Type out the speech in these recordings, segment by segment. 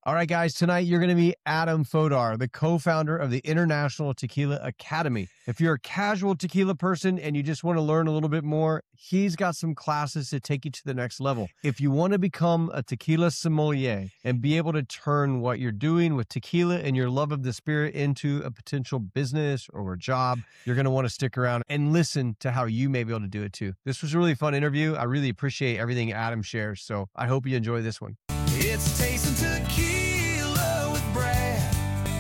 All right, guys, tonight you're going to meet Adam Fodor, the co-founder of the International Tequila Academy. If you're a casual tequila person and you just want to learn a little bit more, he's got some classes to take you to the next level. If you want to become a tequila sommelier and be able to turn what you're doing with tequila and your love of the spirit into a potential business or a job, you're going to want to stick around and listen to how you may be able to do it too. This was a really fun interview. I really appreciate everything Adam shares, so I hope you enjoy this one. It's tasting tequila with Brad.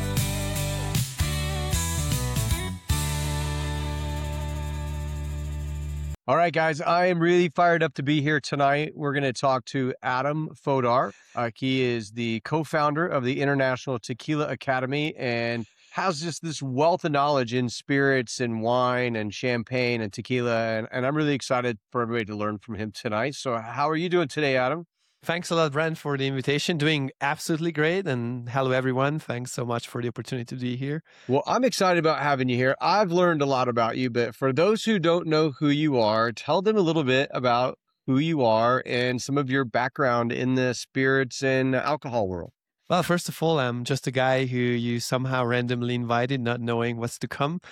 All right, guys, I am really fired up to be here tonight. We're going to talk to Adam Fodor. He is the co-founder of the International Tequila Academy and has just this wealth of knowledge in spirits and wine and champagne and tequila. And I'm really excited for everybody to learn from him tonight. So how are you doing today, Adam? Thanks a lot, Brent, for the invitation. Doing absolutely great. And hello, everyone. Thanks so much for the opportunity to be here. Well, I'm excited about having you here. I've learned a lot about you, but for those who don't know who you are, tell them a little bit about who you are and some of your background in the spirits and alcohol world. Well, first of all, I'm just a guy who you somehow randomly invited, not knowing what's to come.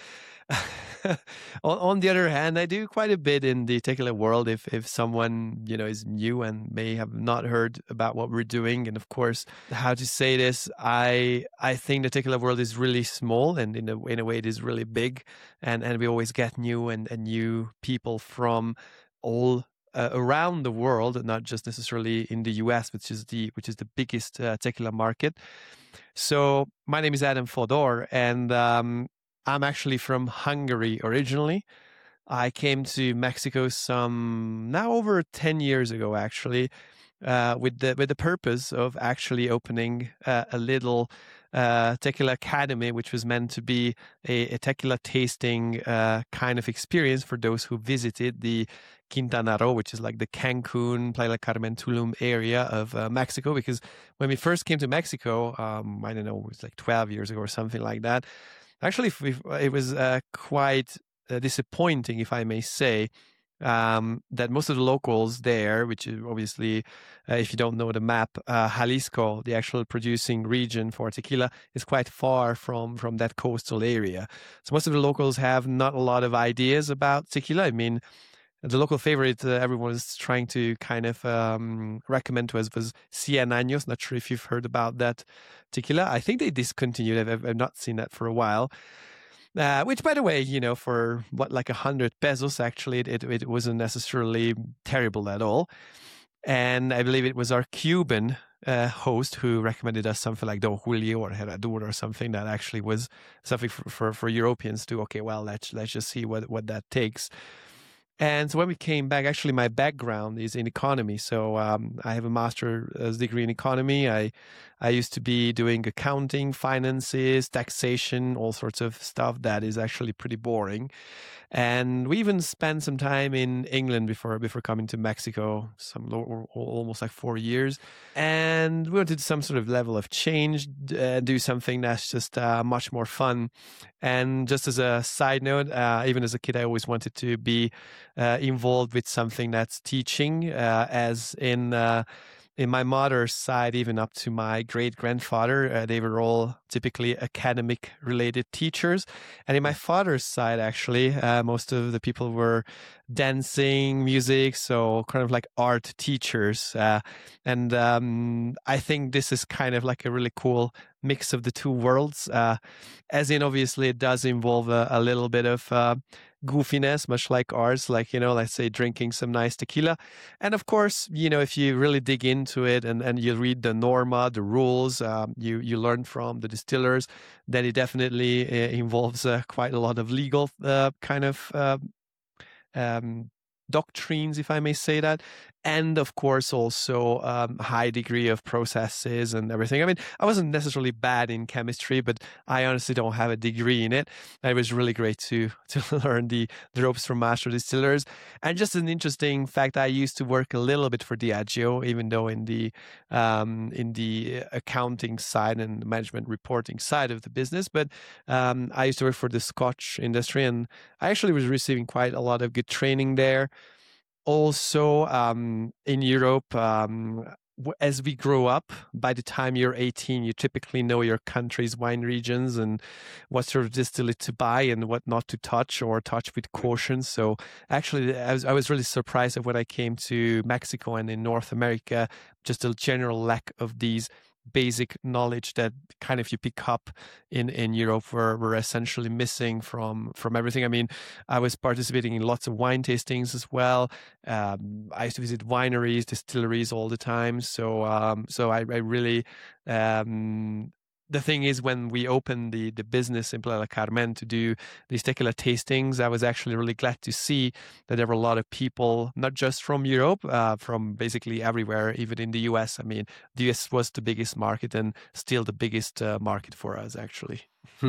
On the other hand, I do quite a bit in the tequila world. If someone is new and may have not heard about what we're doing, and of course, how to say this, I think the tequila world is really small, and in a way, it is really big, and we always get new and new people from all around the world, not just necessarily in the US, which is the biggest tequila market. So my name is Adam Fodor, and I'm actually from Hungary originally. I came to Mexico now over 10 years ago, actually, with the purpose of actually opening a little tequila academy, which was meant to be a tequila tasting kind of experience for those who visited the Quintana Roo, which is like the Cancun, Playa del Carmen, Tulum area of Mexico. Because when we first came to Mexico, I don't know, it was like 12 years ago or something like that. Actually, it was quite disappointing, if I may say, that most of the locals there, which is obviously, if you don't know the map, Jalisco, the actual producing region for tequila, is quite far from that coastal area. So most of the locals have not a lot of ideas about tequila. I mean, the local favorite everyone was trying to kind of recommend to us was Cien Años. Not sure if you've heard about that tequila. I think they discontinued. I've not seen that for a while. Which, by the way, for like 100 pesos, actually, it wasn't necessarily terrible at all. And I believe it was our Cuban host who recommended us something like Don Julio or Herradura or something that actually was something for Europeans to, okay, well, let's just see what that takes. And so when we came back, actually, my background is in economy. So I have a master's degree in economy. I used to be doing accounting, finances, taxation, all sorts of stuff that is actually pretty boring. And we even spent some time in England before coming to Mexico, almost like 4 years. And we wanted some sort of level of change, do something that's just much more fun. And just as a side note, even as a kid, I always wanted to be involved with something that's teaching, as in my mother's side, even up to my great-grandfather, they were all typically academic-related teachers. And in my father's side, actually, most of the people were dancing, music, so kind of like art teachers. And I think this is kind of like a really cool mix of the two worlds, as in obviously it does involve a little bit of goofiness, much like ours, like, let's say drinking some nice tequila. And of course, if you really dig into it and you read the norma, the rules, you learn from the distillers, then it definitely involves quite a lot of legal kind of doctrines, if I may say that. And of course, also high degree of processes and everything. I mean, I wasn't necessarily bad in chemistry, but I honestly don't have a degree in it. It was really great to learn the ropes from master distillers. And just an interesting fact, I used to work a little bit for Diageo, even though in the accounting side and management reporting side of the business. But I used to work for the Scotch industry, and I actually was receiving quite a lot of good training there. Also, in Europe, as we grow up, by the time you're 18, you typically know your country's wine regions and what sort of distillate to buy and what not to touch or touch with caution. So actually, I was really surprised at when I came to Mexico and in North America, just a general lack of these basic knowledge that kind of you pick up in Europe were essentially missing from everything. I mean, I was participating in lots of wine tastings as well. I used to visit wineries, distilleries all the time. So I really the thing is, when we opened the business in Playa del Carmen to do these tequila tastings, I was actually really glad to see that there were a lot of people, not just from Europe, from basically everywhere, even in the US. I mean, the US was the biggest market and still the biggest market for us, actually.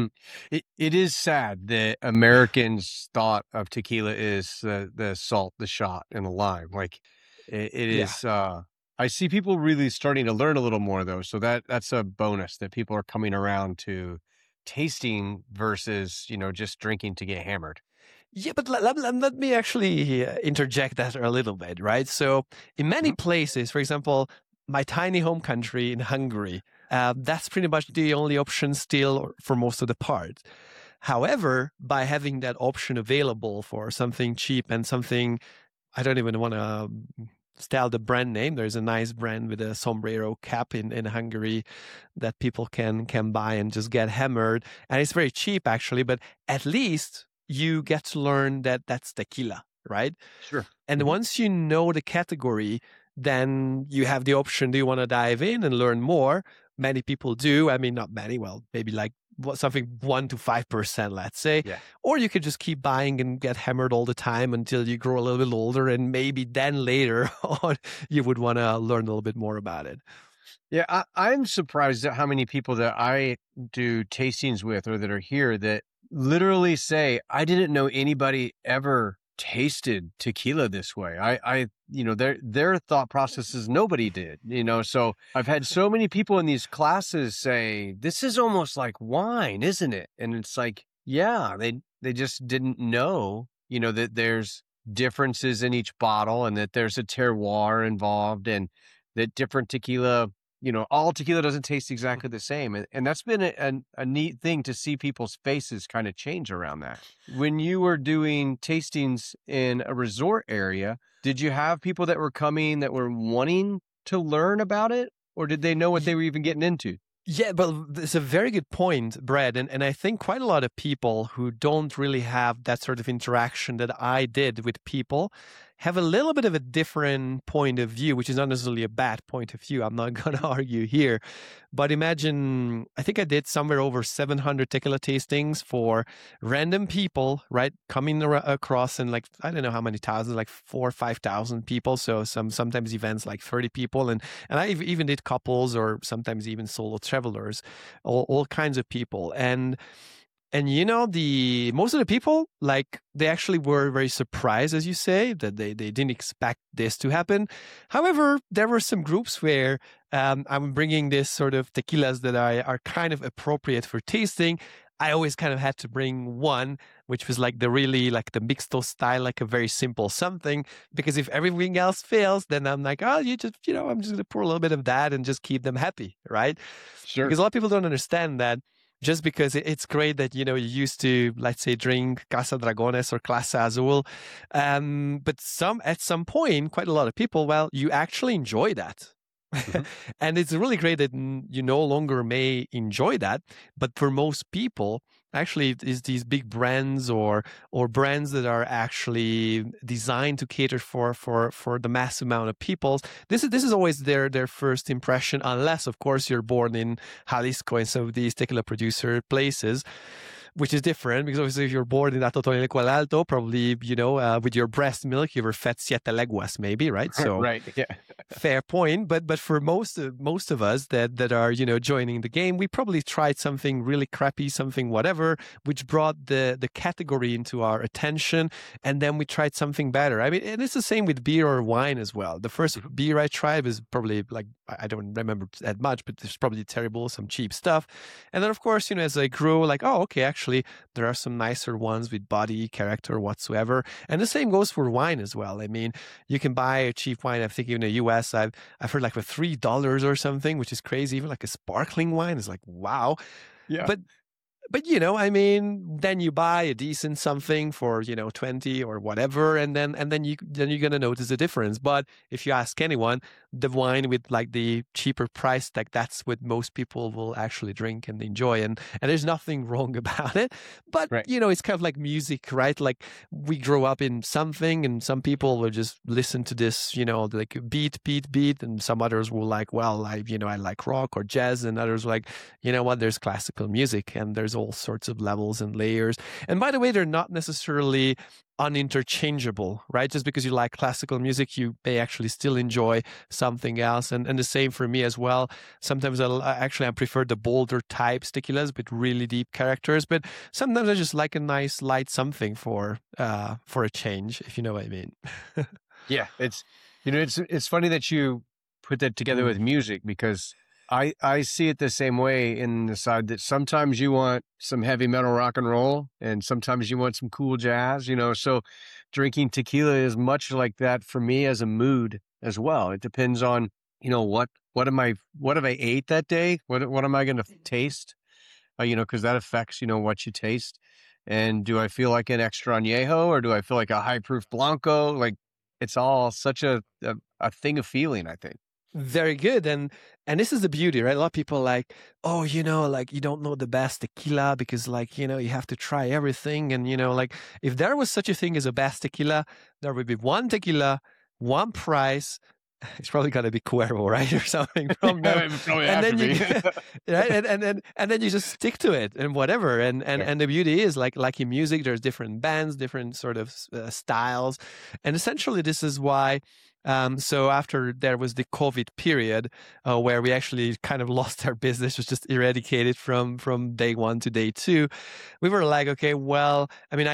It is sad that Americans thought of tequila is the salt, the shot, and the lime. Like it is. I see people really starting to learn a little more though, so that's a bonus that people are coming around to tasting versus just drinking to get hammered. Yeah, but let me actually interject that a little bit, right? So in many places, for example, my tiny home country in Hungary, that's pretty much the only option still for most of the part. However, by having that option available for something cheap and something, I don't even want to tell the brand name. There's a nice brand with a sombrero cap in Hungary that people can buy and just get hammered. And it's very cheap actually, but at least you get to learn that that's tequila, right? Sure. And once you know the category, then you have the option. Do you want to dive in and learn more? Many people do. I mean, not many, well, maybe like something 1 to 5%, let's say. Yeah. Or you could just keep buying and get hammered all the time until you grow a little bit older, and maybe then later on you would want to learn a little bit more about it. Yeah, I'm surprised at how many people that I do tastings with or that are here that literally say, I didn't know anybody ever tasted tequila this way. I their thought process is nobody did, so I've had so many people in these classes say, this is almost like wine, isn't it? And it's like, yeah, they just didn't know, that there's differences in each bottle and that there's a terroir involved and that different tequila, all tequila doesn't taste exactly the same. And that's been a neat thing to see people's faces kind of change around that. When you were doing tastings in a resort area, did you have people that were coming that were wanting to learn about it? Or did they know what they were even getting into? Yeah, but it's a very good point, Brad. And I think quite a lot of people who don't really have that sort of interaction that I did with people have a little bit of a different point of view, which is not necessarily a bad point of view. I'm not going to argue here. But imagine, I think I did somewhere over 700 tequila tastings for random people, right? Coming across and like, I don't know how many thousands, like 4,000 or 5,000 people. So sometimes events like 30 people. And I even did couples or sometimes even solo travelers, all kinds of people. And most of the people, like, they actually were very surprised, as you say, that they didn't expect this to happen. However, there were some groups where I'm bringing this sort of tequilas that are kind of appropriate for tasting. I always kind of had to bring one, which was like the mixto style, like a very simple something, because if everything else fails, then I'm like, I'm just going to pour a little bit of that and just keep them happy, right? Sure. Because a lot of people don't understand that. Just because it's great that, you used to, let's say, drink Casa Dragones or Clase Azul. But at some point, quite a lot of people, well, you actually enjoy that. Mm-hmm. And it's really great that you no longer may enjoy that. But for most people, actually, it is these big brands or brands that are actually designed to cater for the mass amount of people. This is always their first impression, unless, of course, you're born in Jalisco in some of these tequila producer places, which is different because obviously if you're born in Alto Toneleco Alto, probably, with your breast milk, you were fed siete leguas maybe, right? So right, yeah. Fair point. But for most of us that are, joining the game, we probably tried something really crappy, something whatever, which brought the category into our attention. And then we tried something better. I mean, and it's the same with beer or wine as well. The first beer I tried was probably like, I don't remember that much, but it's probably terrible, some cheap stuff. And then, of course, as I grew, like, oh, okay, actually, actually there are some nicer ones with body, character, whatsoever. And the same goes for wine as well. I mean, you can buy a cheap wine. I think in the US, I've heard like for $3 or something, which is crazy. Even like a sparkling wine is like, wow. Yeah. But I mean, then you buy a decent something for 20 or whatever, and then you're gonna notice the difference. But if you ask anyone, the wine with like the cheaper price tag, that's what most people will actually drink and enjoy, and there's nothing wrong about it. But Right. it's kind of like music, right? Like we grow up in something, and some people will just listen to this, like beat, and some others will like, well, I like rock or jazz, and others like, there's classical music, and there's all sorts of levels and layers. And by the way, they're not necessarily uninterchangeable, right? Just because you like classical music, you may actually still enjoy something else. And the same for me as well. Sometimes I prefer the bolder type tequilas with really deep characters, but sometimes I just like a nice light something for a change, if you know what I mean. Yeah, it's funny that you put that together with music, because I see it the same way in the side that sometimes you want some heavy metal rock and roll, and sometimes you want some cool jazz, so drinking tequila is much like that for me as a mood as well. It depends on, what have I ate that day? What am I going to taste? Because that affects, what you taste. And do I feel like an extra añejo, or do I feel like a high proof blanco? Like, it's all such a thing of feeling, I think. Very good. And this is the beauty, right? A lot of people are like, oh, like you don't know the best tequila because like, you have to try everything. And, like if there was such a thing as a best tequila, there would be one tequila, one price. It's probably got to be Cuervo, right? Or something from them. And then you, right? And then you just stick to it and whatever. And the beauty is like in music, there's different bands, different sort of styles. And essentially this is why, so after there was the COVID period where we actually kind of lost our business, was just eradicated from day one to day two, we were like, okay, well, I mean, I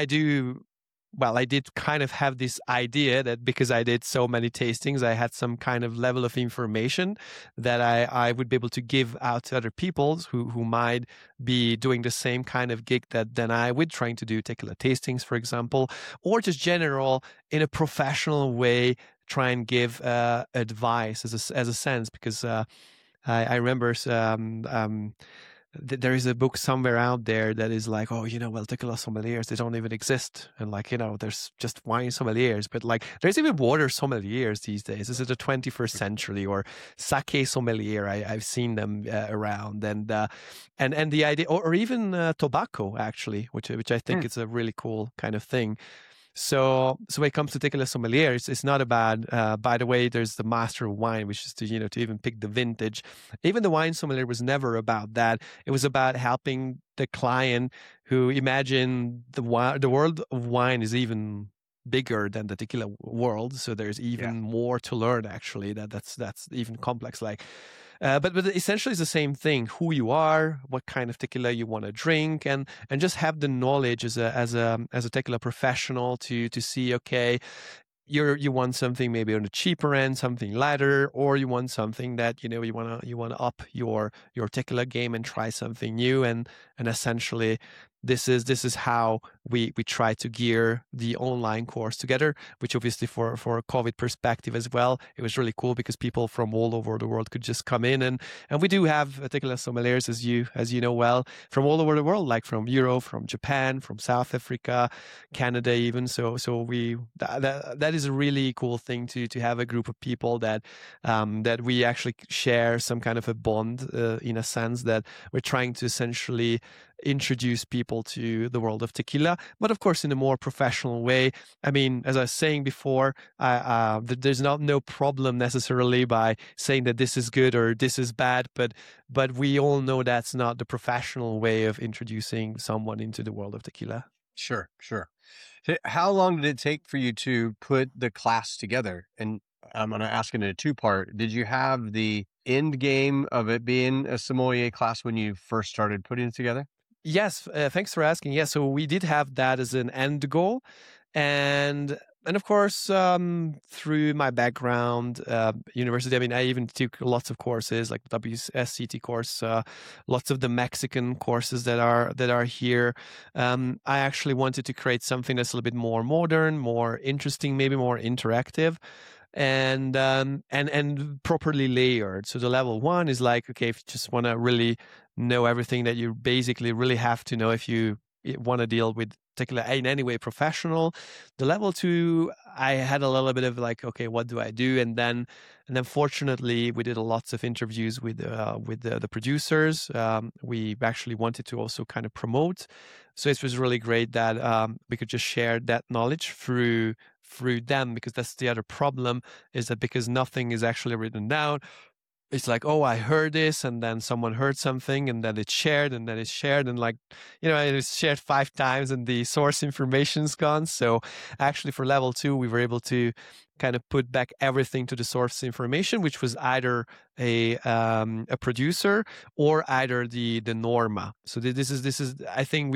did kind of have this idea that because I did so many tastings, I had some kind of level of information that I would be able to give out to other people who might be doing the same kind of gig than I would, trying to do tequila tastings, for example, or just general in a professional way, try and give advice as a sense, because I remember there is a book somewhere out there that is like, oh, well, tequila sommeliers, they don't even exist. And like, there's just wine sommeliers, but like there's even water sommeliers these days. This is the 21st century, or sake sommelier. I've seen them around, and the idea, or even tobacco actually, which I think is a really cool kind of thing. So when it comes to tequila sommeliers, it's not about, by the way, there's the master of wine, which is to even pick the vintage. Even the wine sommelier was never about that. It was about helping the client who imagine the world of wine is even bigger than the tequila world. So there's even more to learn, actually, that's even complex. Like, but essentially it's the same thing: who you are, what kind of tequila you want to drink, and just have the knowledge as a tequila professional to see, okay, you want something maybe on the cheaper end, something lighter, or you want something that you want to up your tequila game and try something new, and essentially this is how we try to gear the online course together, which obviously for a COVID perspective as well, it was really cool because people from all over the world could just come in, and we do have tequila sommeliers, as you know well, from all over the world, like from Europe, from Japan, from South Africa, Canada even. So that is a really cool thing to have a group of people that we actually share some kind of a bond in a sense, that we're trying to essentially introduce people to the world of tequila, but of course in a more professional way. I mean, as I was saying before, there's no problem necessarily by saying that this is good or this is bad, but we all know that's not the professional way of introducing someone into the world of tequila. Sure. How long did it take for you to put the class together? And I'm going to ask it in a two-part. Did you have the end game of it being a sommelier class when you first started putting it together? Yes, thanks for asking. Yeah, so we did have that as an end goal. And And of course, through my background, university, I mean, I even took lots of courses like WSCT course, lots of the Mexican courses that are here. I actually wanted to create something that's a little bit more modern, more interesting, maybe more interactive, and properly layered. So the level 1 is like, okay, if you just want to really know everything that you basically really have to know if you want to deal with particular in any way professional. The level 2, I had a little bit of like, okay, what do I do? And then fortunately, we did lots of interviews with the producers. We actually wanted to also kind of promote. So it was really great that we could just share that knowledge through them, because that's the other problem, is that because nothing is actually written down, it's like, oh, I heard this, and then someone heard something, and then it's shared, and then it's shared, and like, it's shared 5 times, and the source information's gone. So actually, for level 2, we were able to kind of put back everything to the source information, which was either a producer or either the norma. So this is I think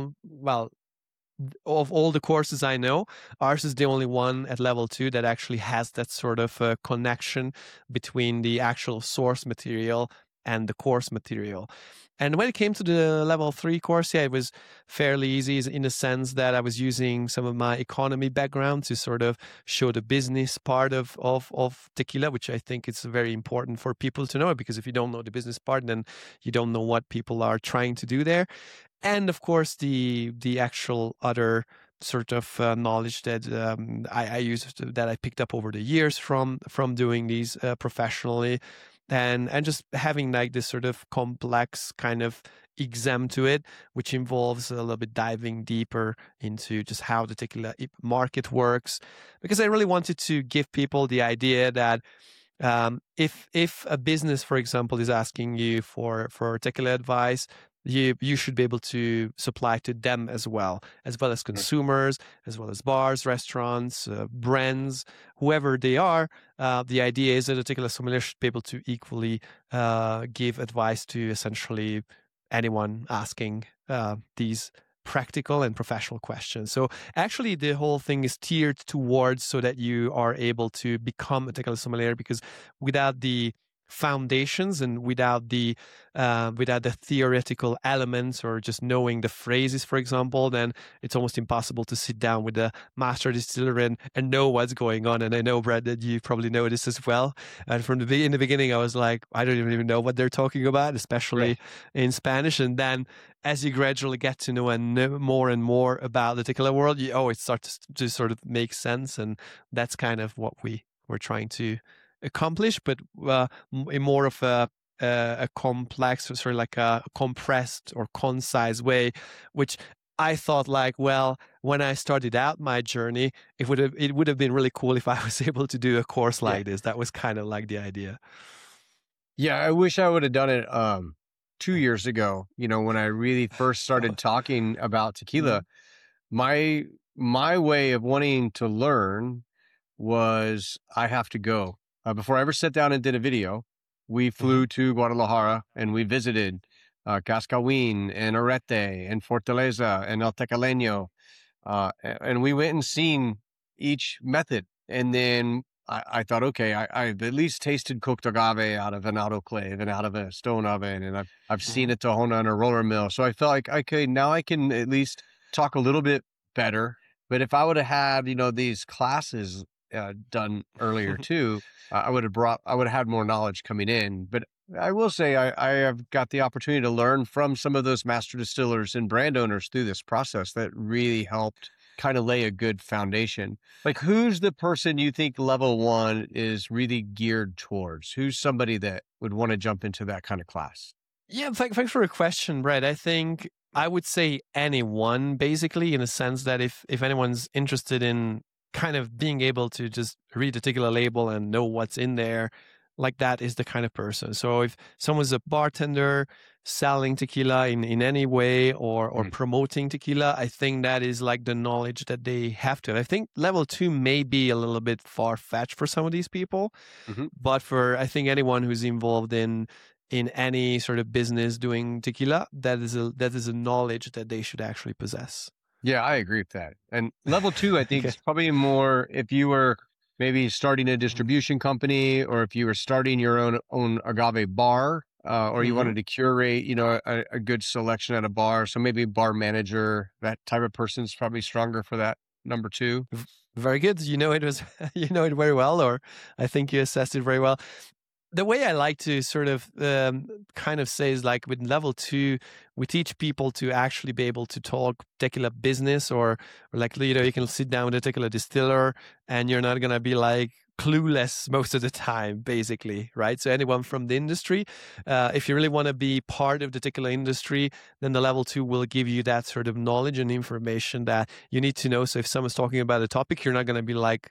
of all the courses I know, ours is the only one at level 2 that actually has that sort of connection between the actual source material and the course material. And when it came to the level 3 course, yeah, it was fairly easy in the sense that I was using some of my economy background to sort of show the business part of tequila, which I think is very important for people to know, because if you don't know the business part, then you don't know what people are trying to do there. And of course, the actual other sort of knowledge that I used, that I picked up over the years from doing these professionally, and just having like this sort of complex kind of exam to it, which involves a little bit diving deeper into just how the tequila market works, because I really wanted to give people the idea that if a business, for example, is asking you for tequila advice, you should be able to supply to them as well as consumers, as well as bars, restaurants, brands, whoever they are. The idea is that a tequila sommelier should be able to equally give advice to essentially anyone asking these practical and professional questions. So actually the whole thing is tiered towards so that you are able to become a tequila sommelier, because without the foundations and without the theoretical elements, or just knowing the phrases, for example, then it's almost impossible to sit down with a master distiller and know what's going on. And I know, Brad, that you probably know this as well. And from in the beginning, I was like, I don't even know what they're talking about, especially in Spanish. And then as you gradually get to know and know more and more about the tequila world, it starts to sort of make sense. And that's kind of what we're trying to accomplish, but in more of a complex, sort of like a compressed or concise way, which I thought like, well, when I started out my journey, it would have been really cool if I was able to do a course like this. That was kind of like the idea. Yeah, I wish I would have done it 2 years ago, when I really first started talking about tequila. My way of wanting to learn was, I have to go. Before I ever sat down and did a video, we flew to Guadalajara and we visited Cascahuín and Arete and Fortaleza and El Tecaleño. And we went and seen each method. And then I thought, okay, I've at least tasted cooked agave out of an autoclave and out of a stone oven. And I've seen a Tahona in a roller mill. So I felt like, okay, now I can at least talk a little bit better. But if I would have had, these classes done earlier too, I would have had more knowledge coming in. But I will say I have got the opportunity to learn from some of those master distillers and brand owners through this process that really helped kind of lay a good foundation. Like, who's the person you think level 1 is really geared towards? Who's somebody that would want to jump into that kind of class? Yeah, thanks for a question, Brett. I think I would say anyone, basically, in a sense that if anyone's interested in kind of being able to just read the tequila label and know what's in there, like, that is the kind of person. So if someone's a bartender selling tequila in any way or promoting tequila, I think that is like the knowledge that they have to. I think level 2 may be a little bit far-fetched for some of these people, but for, I think, anyone who's involved in any sort of business doing tequila, that is a knowledge that they should actually possess. Yeah, I agree with that. And level two, I think, Okay. is probably more if you were maybe starting a distribution company, or if you were starting your own agave bar, or you Hmm. wanted to curate, a good selection at a bar. So maybe bar manager, that type of person's probably stronger for that number two. Very good. You know it was, you know it very well, or I think you assessed it very well. The way I like to sort of kind of say is like with level two, we teach people to actually be able to talk tequila business, or like, you can sit down with a tequila distiller and you're not going to be like clueless most of the time, basically, right? So anyone from the industry, if you really want to be part of the tequila industry, then the level two will give you that sort of knowledge and information that you need to know. So if someone's talking about a topic, you're not going to be like,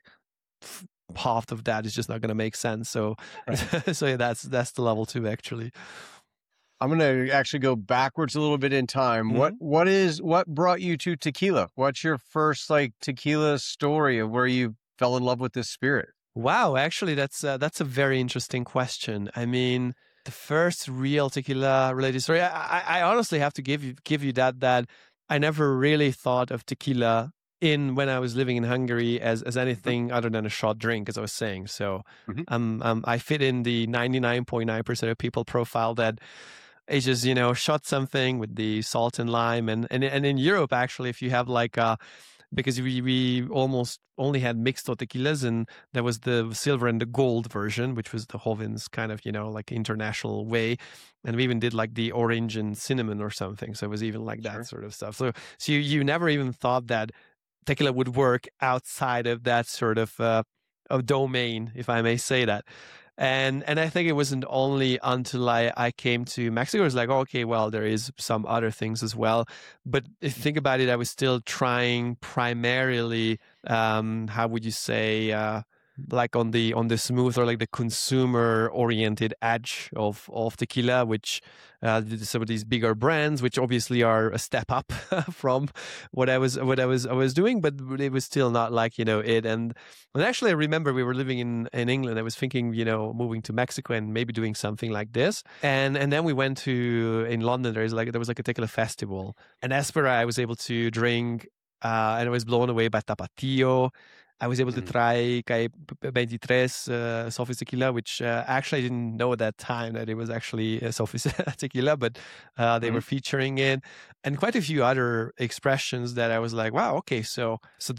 half of that is just not going to make sense. So, Right. so yeah, that's the level two actually. I'm gonna actually go backwards a little bit in time. Hmm. What brought you to tequila? What's your first like tequila story of where you fell in love with this spirit? Wow, actually, that's a very interesting question. I mean, the first real tequila related story. I honestly have to give you that I never really thought of tequila in when I was living in Hungary as anything other than a shot drink, as I was saying. So, Mhm. I fit in the 99.9% of people profile that it's just shot something with the salt and lime, and in Europe actually, if you have like because we almost only had mixed tequilas, and there was the silver and the gold version, which was the Hovins kind of like international way, and we even did like the orange and cinnamon or something, so it was even like that Sure. sort of stuff. So you never even thought that tequila would work outside of that sort of domain, if I may say that. And I think it wasn't only until I came to Mexico, it was like, oh, okay, well, there is some other things as well. But if you think about it, I was still trying primarily, how would you say, like on the smooth or like the consumer oriented edge of tequila, which some of these bigger brands, which obviously are a step up from what I was doing, but it was still not like it. And actually, I remember we were living in England. I was thinking, moving to Mexico and maybe doing something like this. And then we went to in London. There was like a tequila festival, and that's where I was able to drink. And I was blown away by Tapatio. I was able to Mm. try Calle 23 Sophie's Tequila, which actually I didn't know at that time that it was actually Sophie's Tequila, but they were Mhm. featuring it, and quite a few other expressions that I was like, wow, okay, so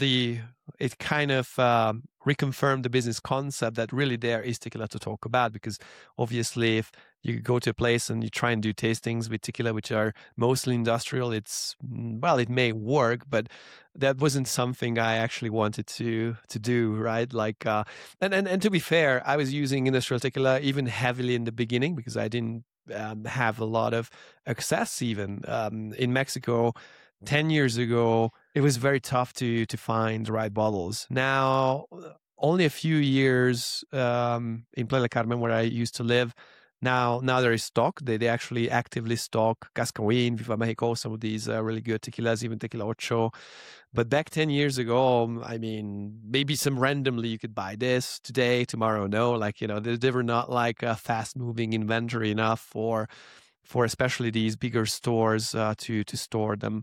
it kind of reconfirmed the business concept that really there is tequila to talk about, because obviously if you go to a place and you try and do tastings with tequila, which are mostly industrial, well, it may work, but that wasn't something I actually wanted to do, right? Like, and to be fair, I was using industrial tequila even heavily in the beginning because I didn't have a lot of access even in Mexico. 10 years ago, it was very tough to find the right bottles. Now, only a few years in Playa del Carmen, where I used to live, now there is stock. They actually actively stock Cascahuin, Viva Mexico, some of these really good tequilas, even Tequila Ocho. But back 10 years ago, I mean, maybe some randomly you could buy this today, tomorrow, no. Like, they were not like a fast moving inventory enough for especially these bigger stores to store them.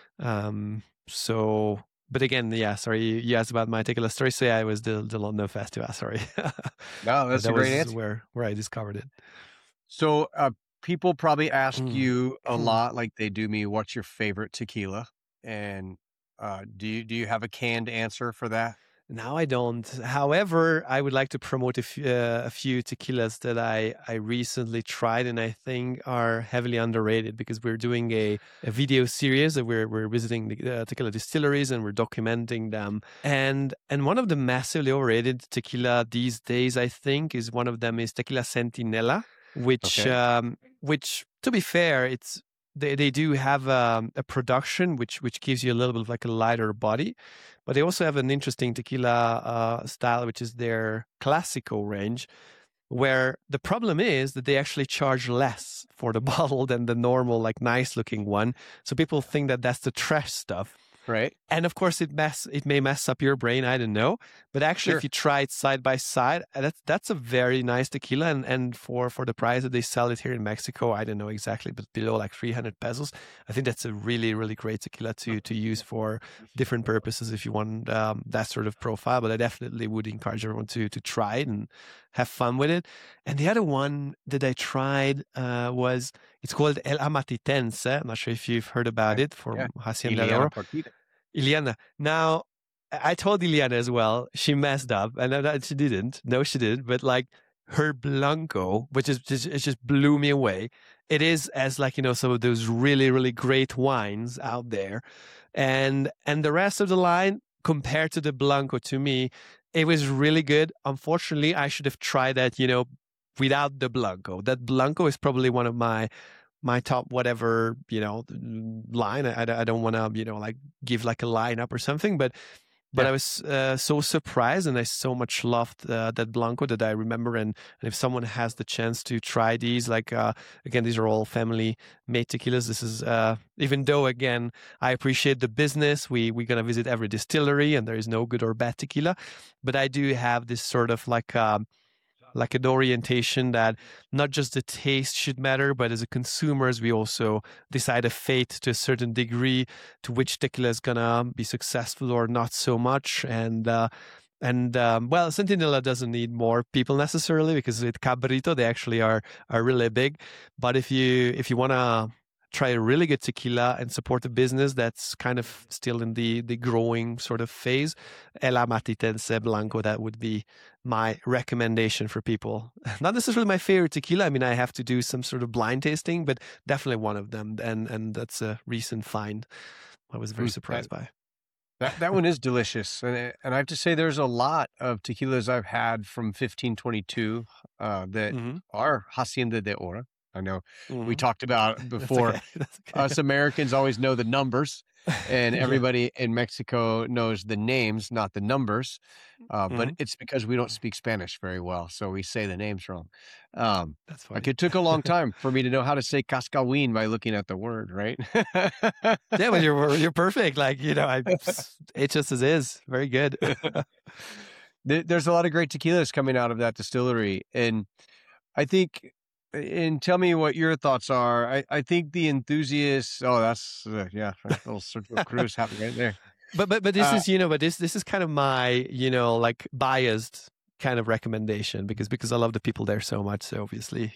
So, but again, yeah, sorry, you asked about my tequila story. So yeah, it was the London Festival, sorry. No, But that's a that great was answer. where I discovered it. So, people probably ask Mm. you a lot, like they do me, what's your favorite tequila? And do you have a canned answer for that? Now I don't. However, I would like to promote a few tequilas that I recently tried and I think are heavily underrated, because we're doing a video series that we're visiting the tequila distilleries and we're documenting them. And one of the massively overrated tequila these days, I think, is one of them is Tequila Centinela, Okay. which to be fair, they do have a production which gives you a little bit of like a lighter body, but they also have an interesting tequila style, which is their Classico range, where the problem is that they actually charge less for the bottle than the normal, like nice looking one. So people think that that's the trash stuff. Right. And of course, it may mess up your brain. I don't know, but actually, Sure. if you try it side by side, that's a very nice tequila. And for the price that they sell it here in Mexico, I don't know exactly, but below like 300 pesos. I think that's a really really great tequila to use for different purposes if you want that sort of profile. But I definitely would encourage everyone to try it and have fun with it. And the other one that I tried was it's called El Amatitense. I'm not sure if you've heard about it from Hacienda del Oro. Ileana. Now, I told Ileana as well, she messed up, and she didn't. No, she didn't. But like her Blanco, which is it just blew me away. It is as like, some of those really, really great wines out there. And the rest of the line, compared to the Blanco, to me, it was really good. Unfortunately, I should have tried that, without the Blanco. That Blanco is probably one of my top whatever line. I don't want to like give like a lineup or something, but I was so surprised, and I so much loved that Blanco that I remember. And if someone has the chance to try these, like again, these are all family made tequilas. This is even though again I appreciate the business, we're gonna visit every distillery, and there is no good or bad tequila, but I do have this sort of like an orientation that not just the taste should matter, but as a consumers, we also decide a fate to a certain degree to which tequila is gonna be successful or not so much. And well, Centinela doesn't need more people necessarily, because with Cabrito they actually are really big. But if you want to try a really good tequila and support a business that's kind of still in the growing sort of phase, El Amatitense Blanco, that would be my recommendation for people. Not necessarily my favorite tequila. I mean, I have to do some sort of blind tasting, but definitely one of them. And that's a recent find I was very surprised by. That one is delicious. And I have to say, there's a lot of tequilas I've had from 1522 that are Hacienda de Oro. I know we talked about before. That's okay. Us Americans always know the numbers, and everybody in Mexico knows the names, not the numbers. But it's because we don't speak Spanish very well, so we say the names wrong. That's funny. Like it took a long time for me to know how to say Cascawin by looking at the word, right? Yeah, but you're perfect. Like, it just is very good. There's a lot of great tequilas coming out of that distillery, and I think. And tell me what your thoughts are. I think the enthusiasts. Oh, that's a little circle cruise happening right there. But this is this is kind of my like biased kind of recommendation because I love the people there so much. So obviously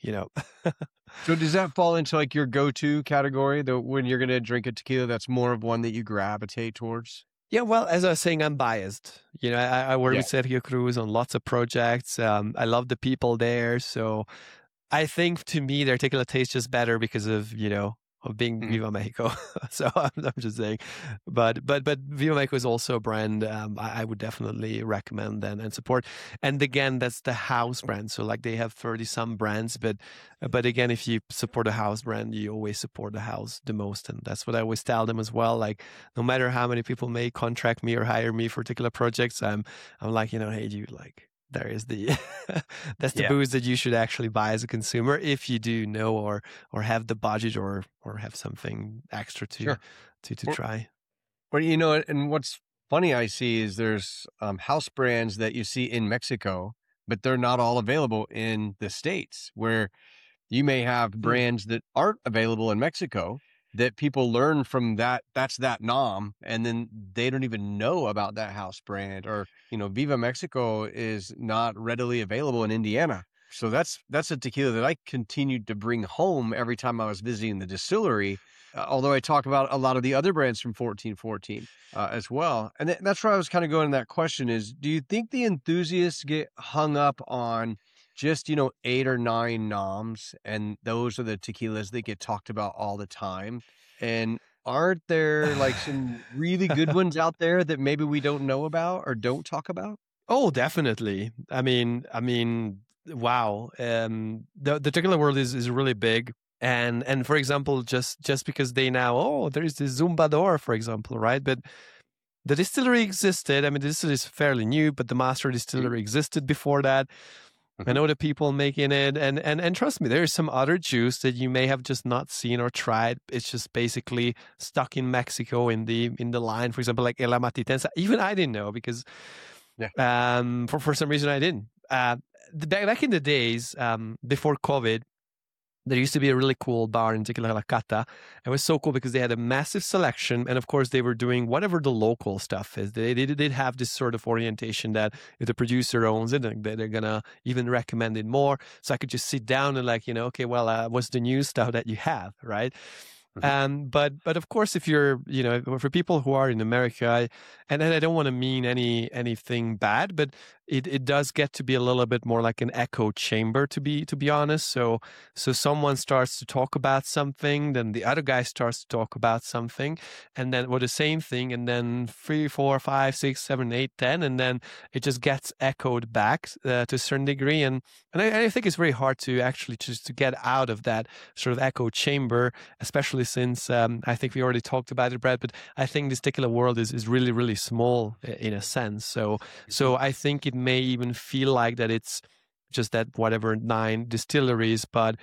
So does that fall into like your go-to category? When you're gonna drink a tequila, that's more of one that you gravitate towards. Yeah, well, as I was saying, I'm biased. I work with Sergio Cruz on lots of projects. I love the people there, so. I think to me, their tequila tastes just better because of, of being Viva Mexico. So I'm just saying, but Viva Mexico is also a brand I would definitely recommend and support. And again, that's the house brand. So like they have 30 some brands, but again, if you support a house brand, you always support the house the most. And that's what I always tell them as well. Like no matter how many people may contract me or hire me for tequila projects, I'm like, hey, dude, like. There is that's the booze that you should actually buy as a consumer if you do know or have the budget or have something extra to try. Well, and what's funny I see is there's house brands that you see in Mexico, but they're not all available in the States, where you may have brands that aren't available in Mexico that people learn from that's that nom, and then they don't even know about that house brand, or Viva Mexico is not readily available in Indiana. So that's a tequila that I continued to bring home every time I was visiting the distillery, although I talk about a lot of the other brands from 1414 as well. And that's where I was kind of going to that question is, do you think the enthusiasts get hung up on just 8 or 9 noms, and those are the tequilas that get talked about all the time? And aren't there like some really good ones out there that maybe we don't know about or don't talk about? Oh, definitely. I mean, wow. The tequila world is really big. And for example, just because they now, there is this Zumbador, for example, right? But the distillery existed. I mean, the distillery is fairly new, but the master distillery existed before that. I know the people making it, and trust me, there's some other juice that you may have just not seen or tried. It's just basically stuck in Mexico in the line, for example, like El Amatitensa. Even I didn't know because for some reason I didn't. Back in the days before COVID, there used to be a really cool bar in Tequila La Cata. It was so cool because they had a massive selection. And of course, they were doing whatever the local stuff is. They did have this sort of orientation that if the producer owns it, they're going to even recommend it more. So I could just sit down and okay, well, what's the new stuff that you have, right? But of course, if you're, for people who are in America, and I don't want to mean anything bad, but it does get to be a little bit more like an echo chamber, to be honest. So someone starts to talk about something, then the other guy starts to talk about something, and then the same thing, and then 3, 4, 5, 6, 7, 8, 10, and then it just gets echoed back to a certain degree, and I think it's very hard to actually just to get out of that sort of echo chamber, especially since I think we already talked about it, Brad, but I think this tequila world is really, really small in a sense. So I think it may even feel like that it's just that whatever 9 distilleries, but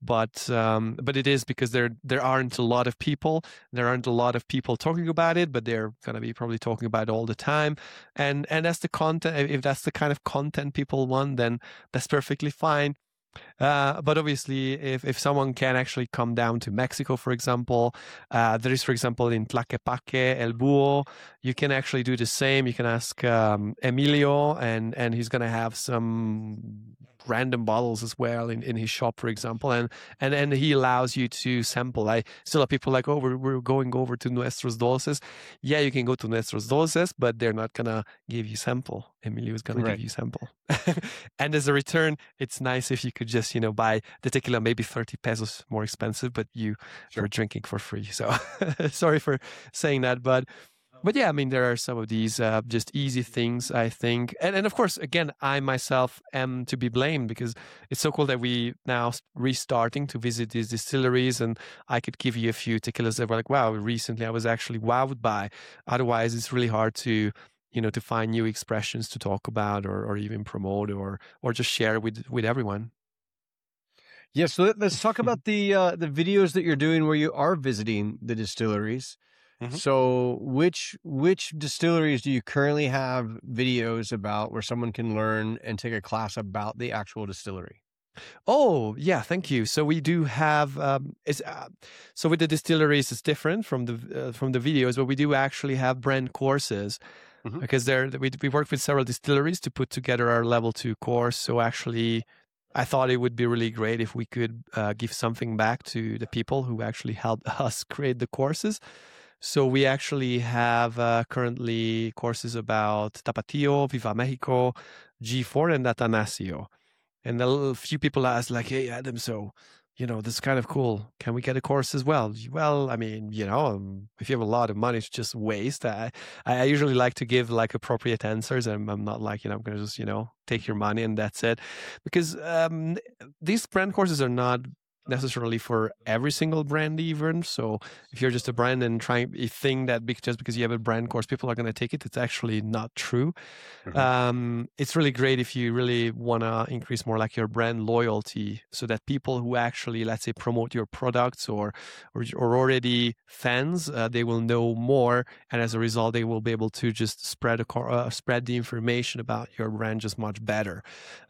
it is because there aren't a lot of people. There aren't a lot of people talking about it, but they're going to be probably talking about it all the time. And that's the content. If that's the kind of content people want, then that's perfectly fine. But obviously, if someone can actually come down to Mexico, for example, there is, for example, in Tlaquepaque, El Búho, you can actually do the same. You can ask Emilio, and he's going to have some random bottles as well in his shop, for example, and he allows you to sample. I still have people like, oh, we're going over to Nuestros Dulces. Yeah, you can go to Nuestros Dulces, but they're not gonna give you sample. Emilio is gonna give you sample. And as a return, it's nice if you could just buy the tequila maybe 30 pesos more expensive, but you're drinking for free. So sorry for saying that, but yeah, I mean, there are some of these just easy things, I think. And of course, again, I myself am to be blamed because it's so cool that we now restarting to visit these distilleries, and I could give you a few tequilas that were like, wow, recently I was actually wowed by. Otherwise, it's really hard to to find new expressions to talk about or even promote or just share with everyone. Yeah, so let's talk about the videos that you're doing where you are visiting the distilleries. Mm-hmm. So which distilleries do you currently have videos about where someone can learn and take a class about the actual distillery? Oh, yeah, thank you. So we do have so with the distilleries it's different from the videos, but we do actually have brand courses. Mm-hmm. Because we work with several distilleries to put together our level 2 course. So actually, I thought it would be really great if we could give something back to the people who actually helped us create the courses. So we actually have currently courses about Tapatio, Viva Mexico, G4, and Atanasio. And a few people asked like, hey, Adam, so, this is kind of cool. Can we get a course as well? Well, I mean, if you have a lot of money, it's just waste. I usually like to give like appropriate answers. I'm not like, I'm going to just, take your money and that's it. Because these brand courses are not necessarily for every single brand even. So if you're just a brand and you think that just because you have a brand course, people are going to take it, it's actually not true. Mm-hmm. It's really great if you really want to increase more like your brand loyalty so that people who actually, let's say, promote your products or already fans, they will know more. And as a result, they will be able to just spread the information about your brand just much better.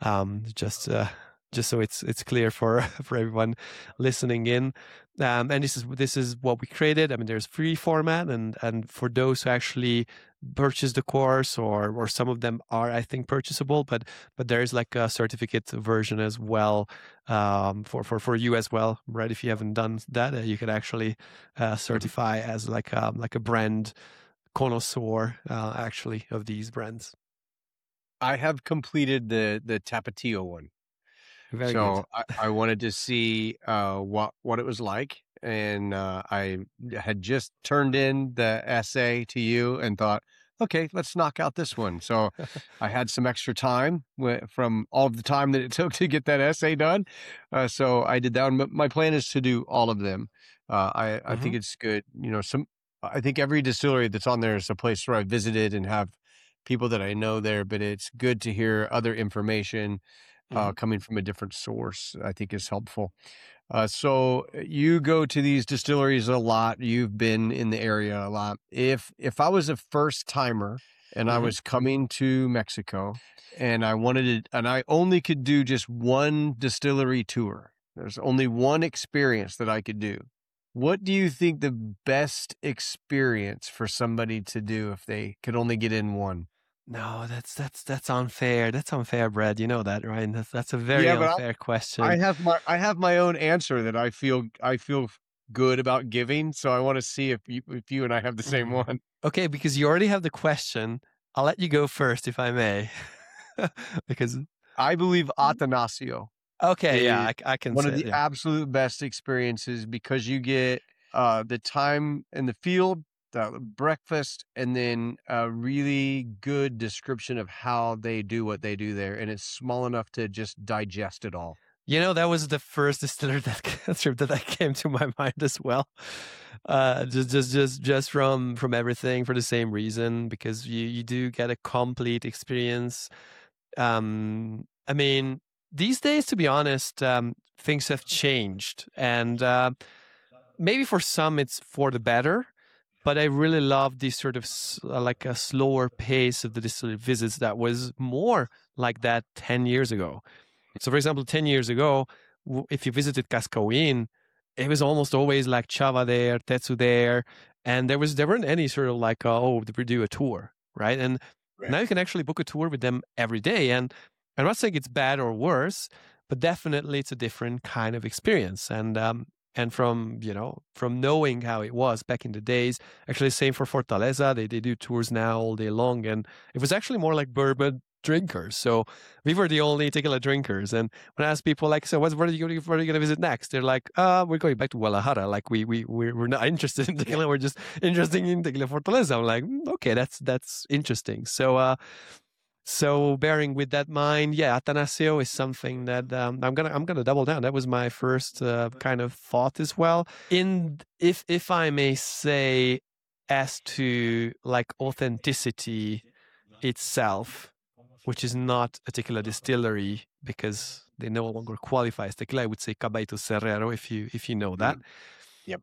Just so it's clear for everyone listening in, and this is what we created. I mean, there's free format, and for those who actually purchase the course, or some of them are, I think, purchasable, but there's like a certificate version as well for you as well, right? If you haven't done that, you could actually certify as like a brand connoisseur actually of these brands. I have completed the Tapatio one. Very so I wanted to see what it was like, and I had just turned in the essay to you and thought, okay, let's knock out this one. So I had some extra time from all of the time that it took to get that essay done. So I did that one. My plan is to do all of them. I think it's good. I think every distillery that's on there is a place where I visited and have people that I know there, but it's good to hear other information coming from a different source, I think is helpful. So you go to these distilleries a lot. You've been in the area a lot. If I was a first timer and I was coming to Mexico and I wanted to, and I only could do just one distillery tour, there's only one experience that I could do. What do you think the best experience for somebody to do if they could only get in one? No, that's unfair. That's unfair, Brad. You know that, right? That's a very unfair question. I have my own answer that I feel good about giving. So I want to see if you and I have the same one. Okay, because you already have the question, I'll let you go first, if I may, because I believe Atanasio. Okay, yeah, I can. One of the absolute best experiences because you get the time in the field, the breakfast, and then a really good description of how they do what they do there, and it's small enough to just digest it all. You know, that was the first distiller trip that came to my mind as well. Just from everything for the same reason, because you do get a complete experience. I mean, these days, to be honest, things have changed, and maybe for some it's for the better. But I really love this sort of like a slower pace of the distillery visits that was more like that 10 years ago. So, for example, 10 years ago, if you visited Cascauín, it was almost always like Chava there, Tetsu there, and there weren't any sort of like, we do a tour, right? And now you can actually book a tour with them every day. And I'm not saying it's bad or worse, but definitely it's a different kind of experience. And from knowing how it was back in the days, actually same for Fortaleza, they do tours now all day long. And it was actually more like bourbon drinkers. So we were the only tequila drinkers. And when I asked people like, so where are you going to visit next? They're like, we're going back to Guadalajara. Like we're not interested in tequila. We're just interested in tequila Fortaleza. I'm like, okay, that's interesting. So bearing with that mind, yeah, Atanasio is something that I'm gonna double down. That was my first kind of thought as well. If I may say, as to like authenticity itself, which is not a tequila distillery because they no longer qualify as tequila, I would say Caballitos Herrero if you know that. Yep.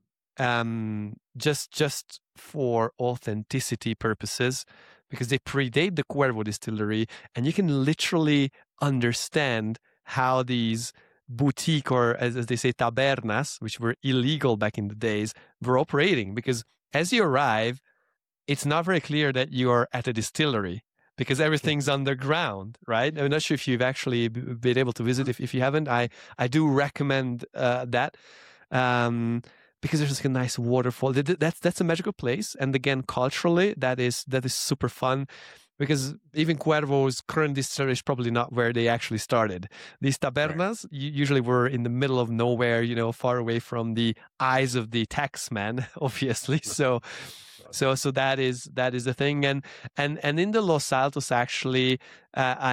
Just for authenticity purposes, because they predate the Cuervo distillery, and you can literally understand how these boutique, or as they say, tabernas, which were illegal back in the days, were operating. Because as you arrive, it's not very clear that you are at a distillery because everything's underground, right? I'm not sure if you've actually been able to visit. If you haven't, I do recommend that. Because there's like a nice waterfall. That's a magical place. And again, culturally, that is super fun, because even Cuervo's current distillery is probably not where they actually started. These tabernas usually were in the middle of nowhere, far away from the eyes of the taxman, obviously. So that is the thing. And in the Los Altos, actually, La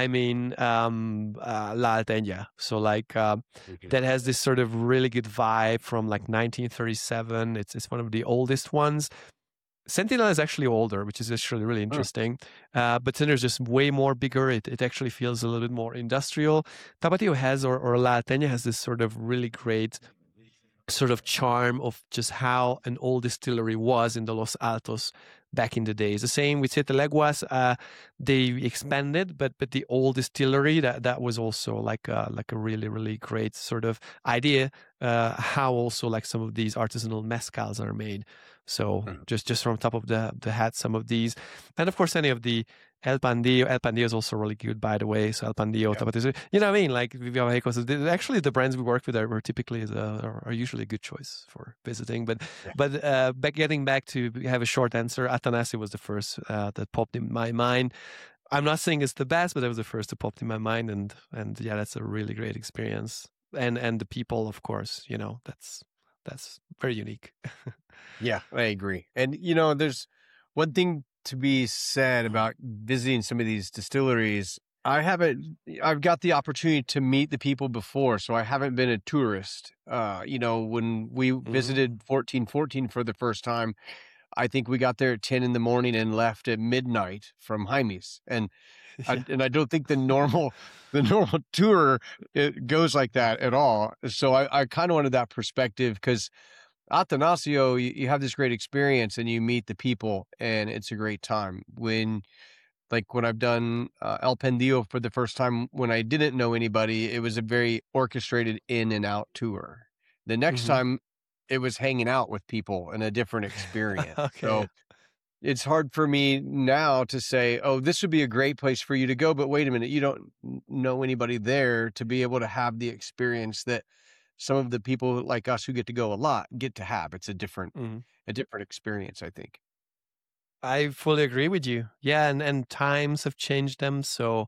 Alteña. So like that has this sort of really good vibe from like 1937. It's one of the oldest ones. Sentinel is actually older, which is actually really interesting. But Sentinel is just way more bigger. It actually feels a little bit more industrial. Tapatio has, or La Alteña has this sort of really great sort of charm of just how an old distillery was in the Los Altos back in the days. The same with Siete Leguas. They expanded, but the old distillery, that was also like a really, really great sort of idea, how also like some of these artisanal mezcals are made. So just from top of the hat, some of these. And of course, any of the El Pandillo. El Pandillo is also really good, by the way. So El Pandillo, Tapatio, you know what I mean? Like Viva Mexico. Actually, the brands we work with are typically are usually a good choice for visiting. But getting back to have a short answer, Atanasio was the first that popped in my mind. I'm not saying it's the best, but that was the first to pop in my mind, and yeah, that's a really great experience. And the people, of course, that's very unique. Yeah, I agree. And there's one thing to be said about visiting some of these distilleries. I've got the opportunity to meet the people before, so I haven't been a tourist. When we visited 1414 for the first time, I think we got there at 10 in the morning and left at midnight from Jaime's. And And I don't think the normal tour it goes like that at all. So I kind of wanted that perspective because Atanasio, you have this great experience and you meet the people and it's a great time. When I've done El Pendio for the first time, when I didn't know anybody, it was a very orchestrated in and out tour. The next time it was hanging out with people and a different experience. Okay. So it's hard for me now to say, oh, this would be a great place for you to go. But wait a minute, you don't know anybody there to be able to have the experience that some of the people like us who get to go a lot get to have. It's a different experience, I think. I fully agree with you. Yeah, and times have changed them. So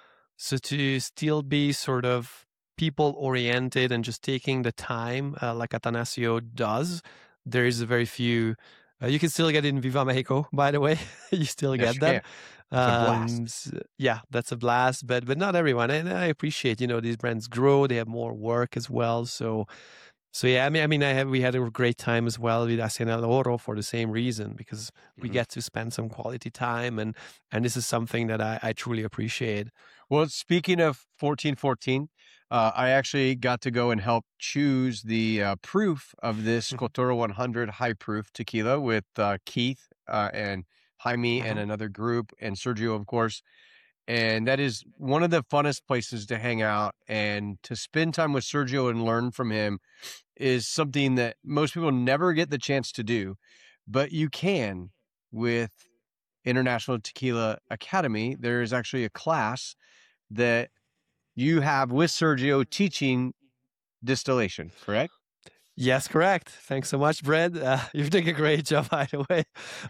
to still be sort of people oriented and just taking the time like Atanasio does, there is a very few. You can still get it in Viva Mexico, by the way. You still Yes, get you that. can. It's a blast. Yeah, that's a blast. But not everyone. And I appreciate, these brands grow. They have more work as well. So yeah, we had a great time as well with Hacienda El Oro for the same reason, because we get to spend some quality time, and this is something that I truly appreciate. Well, speaking of 1414, I actually got to go and help choose the proof of this Cotoro 100 high proof tequila with Keith and Jaime and another group, and Sergio, of course. And that is one of the funnest places to hang out, and to spend time with Sergio and learn from him is something that most people never get the chance to do, but you can with International Tequila Academy. There is actually a class that you have with Sergio teaching distillation, correct? Yes, correct. Thanks so much, Brad. You're doing a great job, by the way.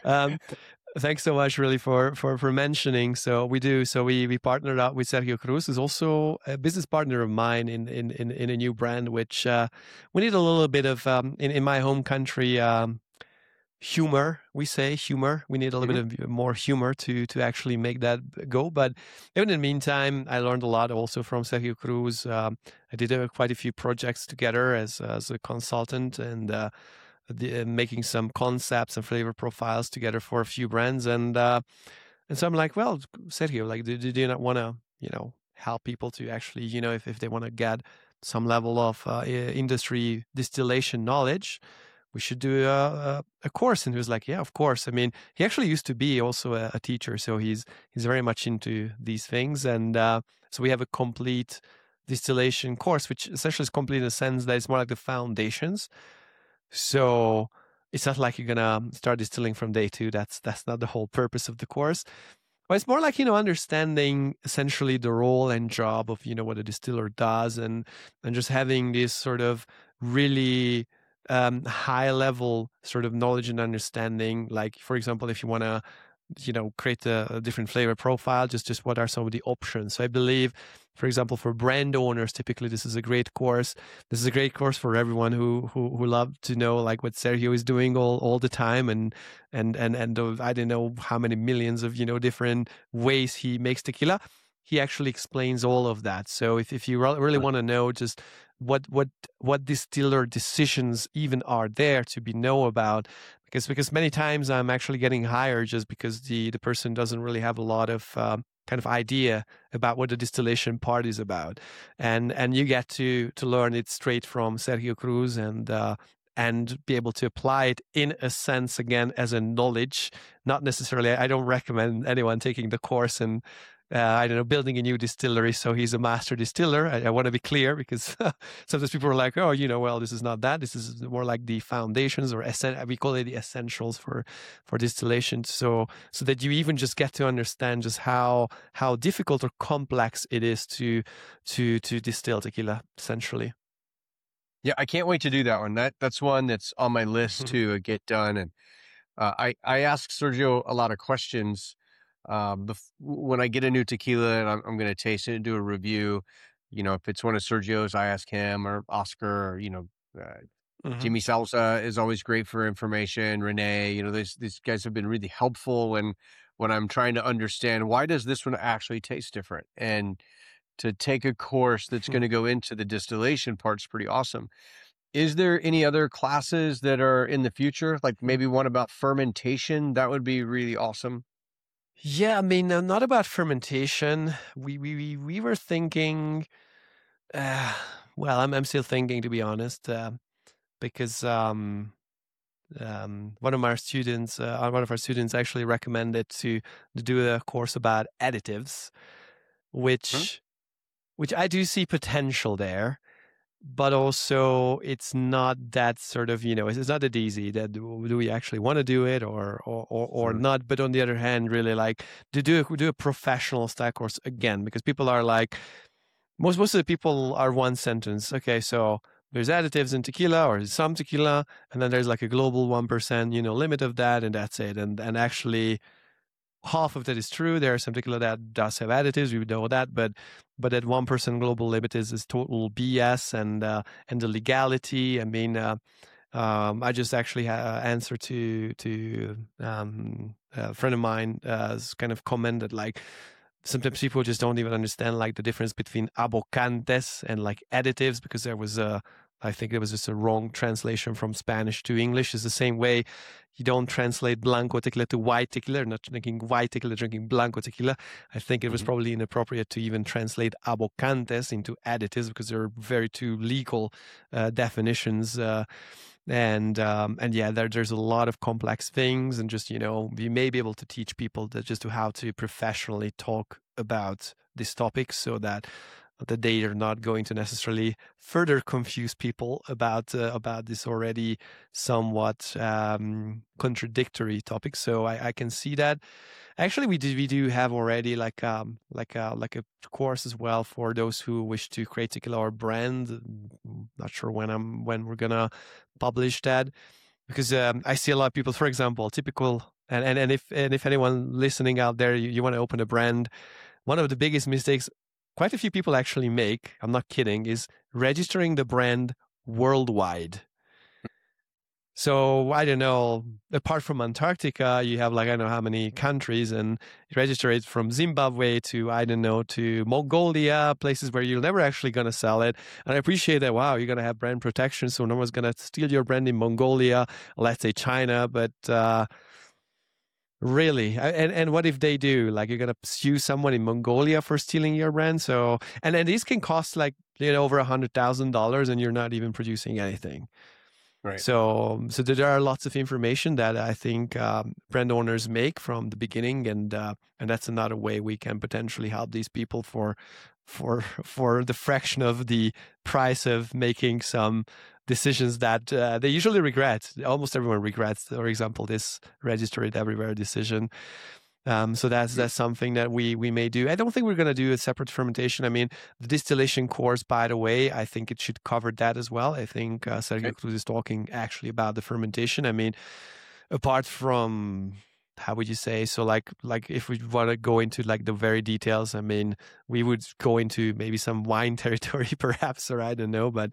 Thanks so much, really, for mentioning. So we do. So we partnered up with Sergio Cruz, who's also a business partner of mine in a new brand, which we need a little bit of in my home country. Humor, we say humor. We need a little bit of more humor to actually make that go. But even in the meantime, I learned a lot also from Sergio Cruz. I did quite a few projects together as a consultant, and making some concepts and flavor profiles together for a few brands. And so I'm like, well, Sergio, like, do you not want to, help people to actually, if they want to get some level of industry distillation knowledge, we should do a course. And he was like, yeah, of course. I mean, he actually used to be also a teacher, so he's very much into these things. And so we have a complete distillation course, which essentially is complete in the sense that it's more like the foundations. So it's not like you're gonna start distilling from day 2. That's not the whole purpose of the course. But it's more like, understanding essentially the role and job of, what a distiller does, and just having this sort of really high level sort of knowledge and understanding. Like, for example, if you want to, create a different flavor profile, just what are some of the options. So I believe, for example, for brand owners, typically this is a great course. This is a great course for everyone who love to know, like, what Sergio is doing all the time, and I don't know how many millions of different ways he makes tequila. He actually explains all of that. So if you really want to know just what distiller decisions even are there to be know about, because many times I'm actually getting hired just because the person doesn't really have a lot of kind of idea about what the distillation part is about, and you get to learn it straight from Sergio Cruz, and be able to apply it in a sense, again, as a knowledge. Not necessarily, I don't recommend anyone taking the course and building a new distillery, so he's a master distiller. I want to be clear, because sometimes people are like, oh, well, this is not that. This is more like the foundations, or we call it the essentials for distillation. So that you even just get to understand just how difficult or complex it is to distill tequila, essentially. Yeah, I can't wait to do that one. That's one that's on my list to get done. And I ask Sergio a lot of questions when I get a new tequila and I'm going to taste it and do a review. If it's one of Sergio's, I ask him, or Oscar, or Jimmy Salsa is always great for information. Renee, these guys have been really helpful when I'm trying to understand, why does this one actually taste different? And to take a course that's going to go into the distillation part is pretty awesome. Is there any other classes that are in the future? Like maybe one about fermentation? That would be really awesome. Yeah, I mean, not about fermentation. We were thinking. Uh, well, I'm still thinking, to be honest, because one of our students actually recommended to do a course about additives, Hmm? which I do see potential there. But also, it's not that sort of, it's not that easy. That do we actually want to do it or Hmm. not? But on the other hand, really like to do a professional style course again, because people are like, most of the people are one sentence. Okay, so there's additives in tequila or some tequila, and then there's like a global 1%, limit of that, and that's it. And actually, half of that is true. There are some tequila that does have additives. We know that, but that 1% global limit is total BS, and the legality. I mean, I just actually answered to a friend of mine kind of commented like sometimes people just don't even understand like the difference between abocantes and like additives, because there was I think it was just a wrong translation from Spanish to English. It's the same way you don't translate blanco tequila to white tequila. You're not drinking white tequila, drinking blanco tequila. I think it was Mhm. probably inappropriate to even translate abocantes into additives, because they're very two legal definitions. And yeah, there's a lot of complex things, and just we may be able to teach people that just to how to professionally talk about this topic, so that they are not going to necessarily further confuse people about this already somewhat contradictory topic. So I can see that. Actually, we do have already like a course as well for those who wish to create tequila or brand. Not sure when we're gonna publish that, because I see a lot of people, for example, typical, and if anyone listening out there, you want to open a brand, one of the biggest mistakes quite a few people actually make, I'm not kidding, is registering the brand worldwide. So I don't know, apart from Antarctica, you have like, I don't know how many countries, and you register it from Zimbabwe to, I don't know, to Mongolia, places where you're never actually going to sell it. And I appreciate that. Wow, you're going to have brand protection, so no one's going to steal your brand in Mongolia, let's say China, but really, and what if they do? Like, you're gonna sue someone in Mongolia for stealing your brand? So, and then these can cost like over $100,000, and you're not even producing anything. Right. So there are lots of information that I think brand owners make from the beginning, and that's another way we can potentially help these people for the fraction of the price of making some decisions that they usually regret. Almost everyone regrets. For example, this register it everywhere decision. So that's something that we may do. I don't think we're going to do a separate fermentation. I mean, the distillation course, by the way, I think it should cover that as well. I think Sergio Cruz is talking actually about the fermentation. I mean, apart from, how would you say, so like if we want to go into like the very details, I mean, we would go into maybe some wine territory perhaps, or I don't know, but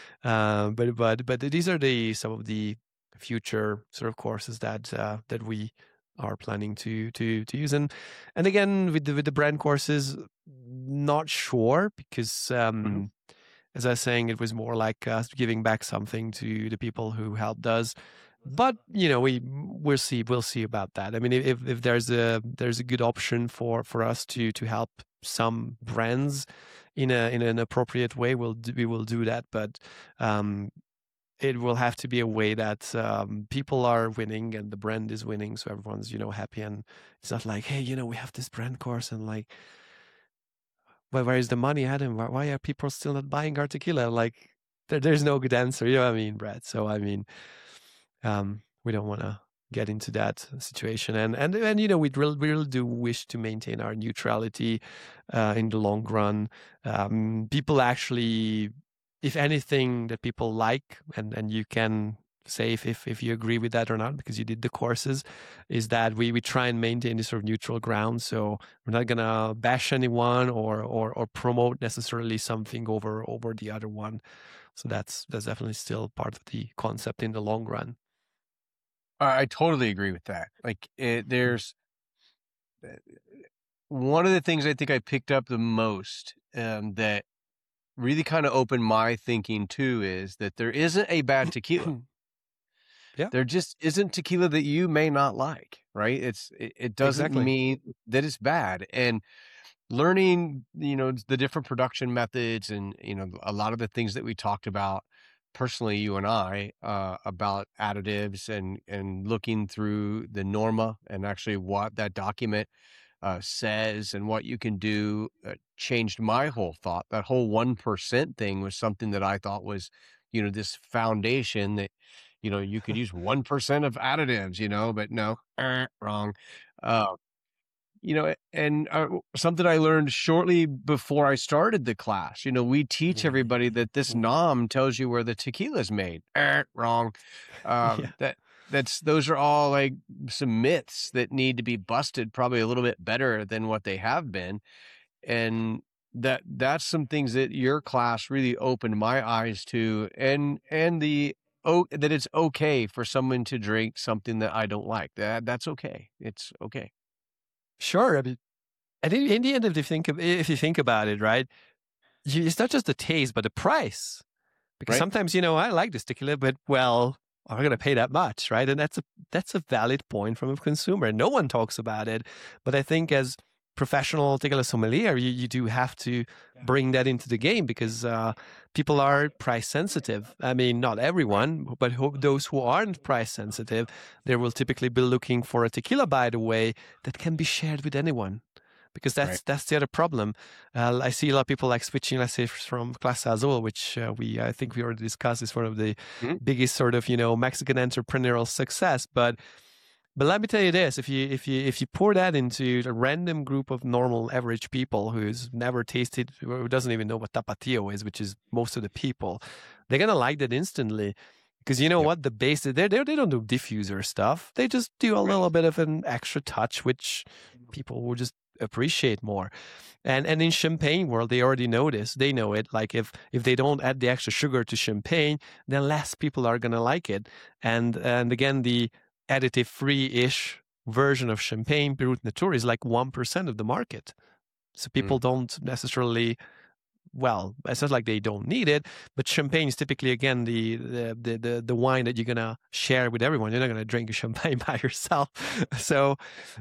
these are some of the future sort of courses that we are planning to use. And again, with the brand courses, not sure, because as I was saying, it was more like giving back something to the people who helped us. But we'll see about that. I mean, if there's a good option for us to help some brands in an appropriate way, we will do that. But it will have to be a way that people are winning and the brand is winning, so everyone's happy. And it's not like, hey, we have this brand course, and like, well, where is the money, Adam? Why are people still not buying our tequila? Like, there's no good answer. You know what I mean, Brad? So I mean, we don't want to get into that situation, and we really do wish to maintain our neutrality in the long run. People actually, if anything that people like, and you can say if you agree with that or not, because you did the courses, is that we try and maintain this sort of neutral ground. So we're not gonna bash anyone or promote necessarily something over the other one. So that's definitely still part of the concept in the long run. I totally agree with that. Like, there's one of the things I think I picked up the most that really kind of opened my thinking too is that there isn't a bad tequila. Yeah. there just isn't tequila that you may not like, right? It doesn't Exactly. mean that it's bad. And learning, the different production methods and, a lot of the things that we talked about personally, you and I, about additives and looking through the Norma and actually what that document says and what you can do changed my whole thought. That whole 1% thing was something that I thought was, this foundation that, you could use 1% of additives, but no, wrong. And something I learned shortly before I started the class, we teach everybody that this nom tells you where the tequila is made. Wrong. Those are all like some myths that need to be busted probably a little bit better than what they have been. And that's some things that your class really opened my eyes to, and that it's okay for someone to drink something that I don't like. That's okay. It's okay. Sure. I mean, and in the end, if you think about it, right, it's not just the taste, but the price. Because sometimes, I like this tequila, but well, I'm going to pay that much, right? And that's a valid point from a consumer. No one talks about it, but I think as professional tequila sommelier, you do have to bring that into the game because people are price sensitive. I mean, not everyone, but those who aren't price sensitive, they will typically be looking for a tequila, by the way, that can be shared with anyone. Because that's the other problem. I see a lot of people like switching, let's say, from Clase Azul, which I think we already discussed is one of the biggest sort of Mexican entrepreneurial success. But let me tell you this: if you pour that into a random group of normal average people who's never tasted, who doesn't even know what Tapatio is, which is most of the people, they're gonna like that instantly. Because what, the base, they don't do diffuser stuff. They just do a little bit of an extra touch, which people will just appreciate more. And in champagne world, they already know this. They know it. Like if they don't add the extra sugar to champagne, then less people are gonna like it. And again, the additive free-ish version of champagne, Brut Nature, is like 1% of the market. So people don't necessarily. Well, it's not like they don't need it, but champagne is typically, again, the wine that you're gonna share with everyone. You're not gonna drink a champagne by yourself, so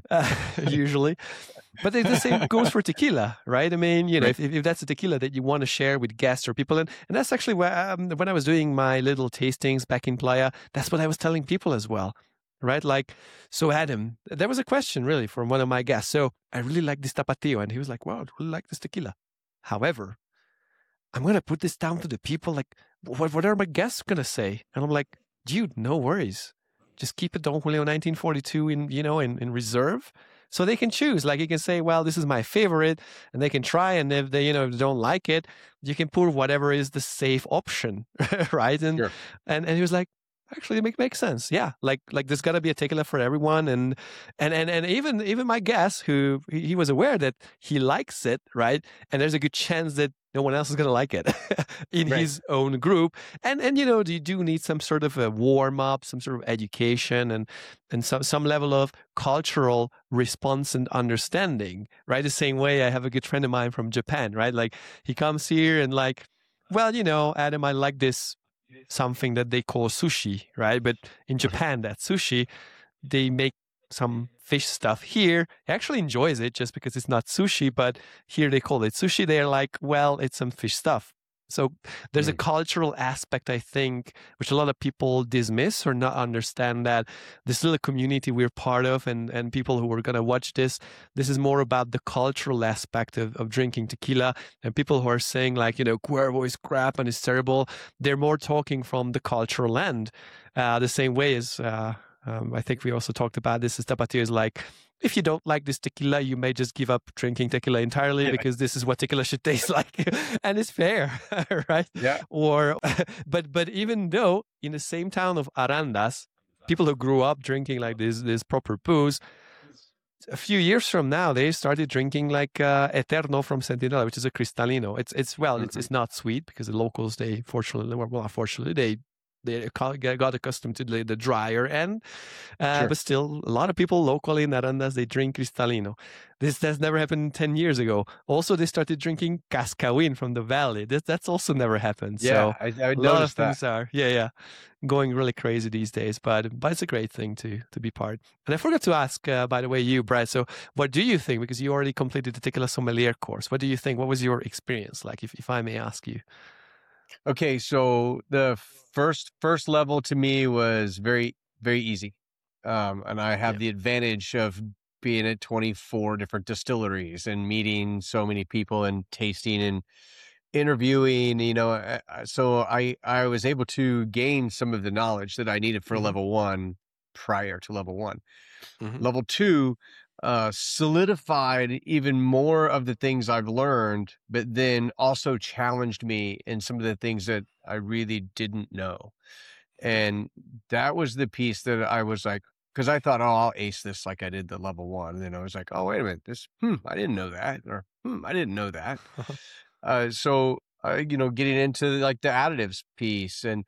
usually. But the same goes for tequila, right? I mean, if that's a tequila that you want to share with guests or people, and that's actually where, when I was doing my little tastings back in Playa, that's what I was telling people as well. Right? Like, so Adam, there was a question really from one of my guests. So I really like this Tapatio. And he was like, wow, I really like this tequila. However, I'm going to put this down to the people. Like, what are my guests going to say? And I'm like, dude, no worries. Just keep it Don Julio 1942 in reserve. So they can choose. Like, you can say, well, this is my favorite, and they can try. And if they, if they don't like it, you can pour whatever is the safe option. Right. And, Sure. and he was like, actually, it makes sense. Yeah, like there's got to be a tequila for everyone, and even my guest, who he was aware that he likes it, right? And there's a good chance that no one else is going to like it in his own group. And you do need some sort of a warm up, some sort of education, and some level of cultural response and understanding, right? The same way I have a good friend of mine from Japan, right? Like he comes here and like, well, Adam, I like this. Something that they call sushi, right? But in Japan, that sushi, they make some fish stuff. Here, he actually enjoys it just because it's not sushi, but here they call it sushi. They're like, well, it's some fish stuff. So there's a cultural aspect, I think, which a lot of people dismiss or not understand, that this little community we're part of and people who are going to watch this is more about the cultural aspect of drinking tequila. And people who are saying like, Cuervo is crap and it's terrible, they're more talking from the cultural end. The same way as, I think we also talked about this, is Tapatio is like, if you don't like this tequila, you may just give up drinking tequila entirely because this is what tequila should taste like. And it's fair, right? Yeah. Or, but even though in the same town of Arandas, people who grew up drinking like this proper booze, a few years from now, they started drinking like Eterno from Centinela, which is a Cristalino. It's not sweet because the locals, they they got accustomed to the drier end. Sure. But still, a lot of people locally in Netherlands, they drink Cristalino. This has never happened 10 years ago. Also, they started drinking Cascawin from the valley. That's also never happened. Yeah, So I a lot of noticed that. things are, going really crazy these days. But it's a great thing to be part. And I forgot to ask, by the way, you, Brad. So what do you think? Because you already completed the Tequila Sommelier course. What do you think? What was your experience like, if I may ask you? Okay, so the first level to me was very, very easy. And I have the advantage of being at 24 different distilleries and meeting so many people and tasting and interviewing, so I was able to gain some of the knowledge that I needed for level 1 prior to level 1. Level 2 solidified even more of the things I've learned, but then also challenged me in some of the things that I really didn't know. And that was the piece that I was like, because I thought, oh, I'll ace this like I did the level 1. And then I was like, oh, wait a minute, I didn't know that, or I didn't know that. So getting into like the additives piece, and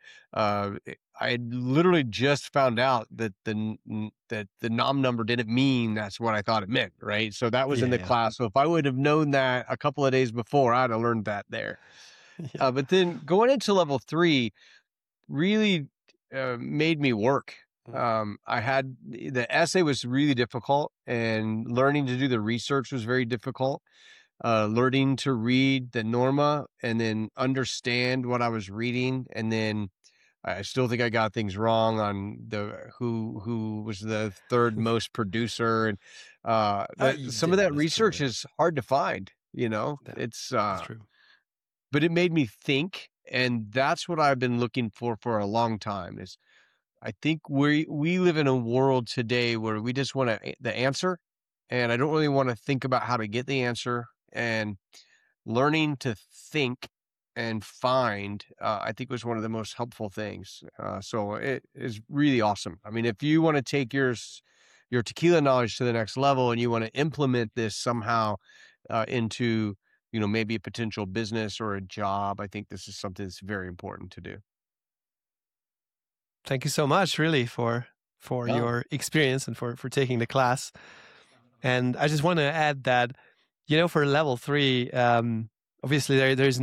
I literally just found out that the nom number didn't mean that's what I thought it meant, right? So that was in the class. So if I would have known that a couple of days before, I'd have learned that there. But then going into level 3 really made me work. I had the essay was really difficult, and learning to do the research was very difficult. Learning to read the Norma and then understand what I was reading, and then I still think I got things wrong on the who was the third most producer, and some of that research is hard to find. It's That's true. But it made me think, and that's what I've been looking for a long time. Is I think we live in a world today where we just want the answer, and I don't really want to think about how to get the answer. And learning to think and find, I think, was one of the most helpful things. So it is really awesome. I mean, if you want to take your tequila knowledge to the next level, and you want to implement this somehow into, maybe a potential business or a job, I think this is something that's very important to do. Thank you so much, really, for your experience and for taking the class. And I just want to add that, for level 3, obviously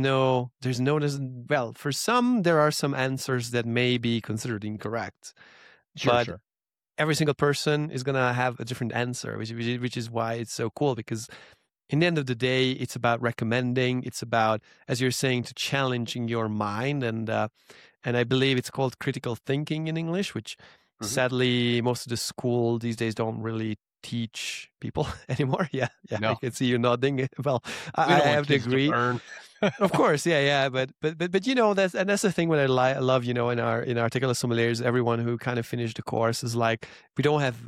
for some, there are some answers that may be considered incorrect. Sure. Every single person is going to have a different answer, which is why it's so cool, because in the end of the day, it's about recommending. It's about, as you're saying, to challenging your mind. And I believe it's called critical thinking in English, which sadly, most of the school these days don't really teach people anymore. No. I can see you nodding. Well, I have to agree. Of course, but that's the thing what I love, in our Tequila Sommeliers, everyone who kind of finished the course is like, we don't have,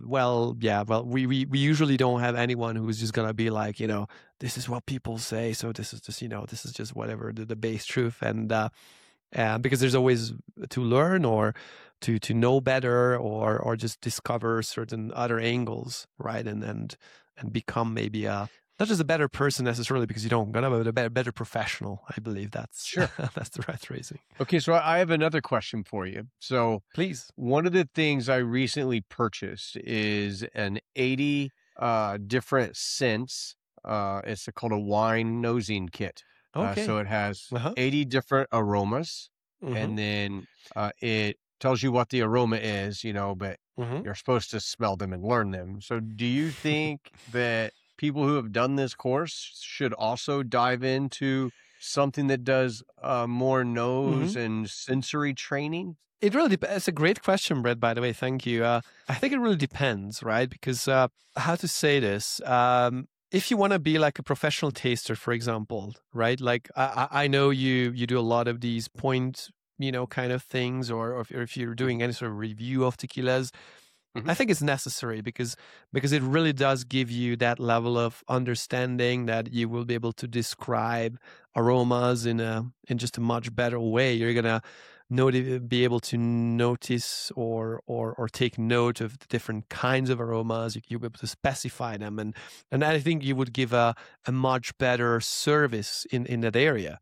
we usually don't have anyone who's just gonna be like, this is what people say, so this is just, this is just whatever the base truth, and because there's always to learn or to know better or just discover certain other angles, right? And become maybe not just a better person necessarily because you don't, but a better professional. I believe that's sure. That's the right phrasing. Okay, so I have another question for you. So please. One of the things I recently purchased is an 80 different scents. It's called a wine nosing kit. Okay. So it has 80 different aromas, and then it tells you what the aroma is, but you're supposed to smell them and learn them. So do you think that people who have done this course should also dive into something that does more nose and sensory training? It really depends. It's a great question, Brett, by the way. Thank you. I think it really depends, right? Because how to say this? If you want to be like a professional taster, for example, right? Like I know you do a lot of these point, kind of things, or if you're doing any sort of review of tequilas, I think it's necessary because it really does give you that level of understanding that you will be able to describe aromas in just a much better way. You're gonna be able to notice or take note of the different kinds of aromas. You'll be able to specify them, and I think you would give a much better service in that area.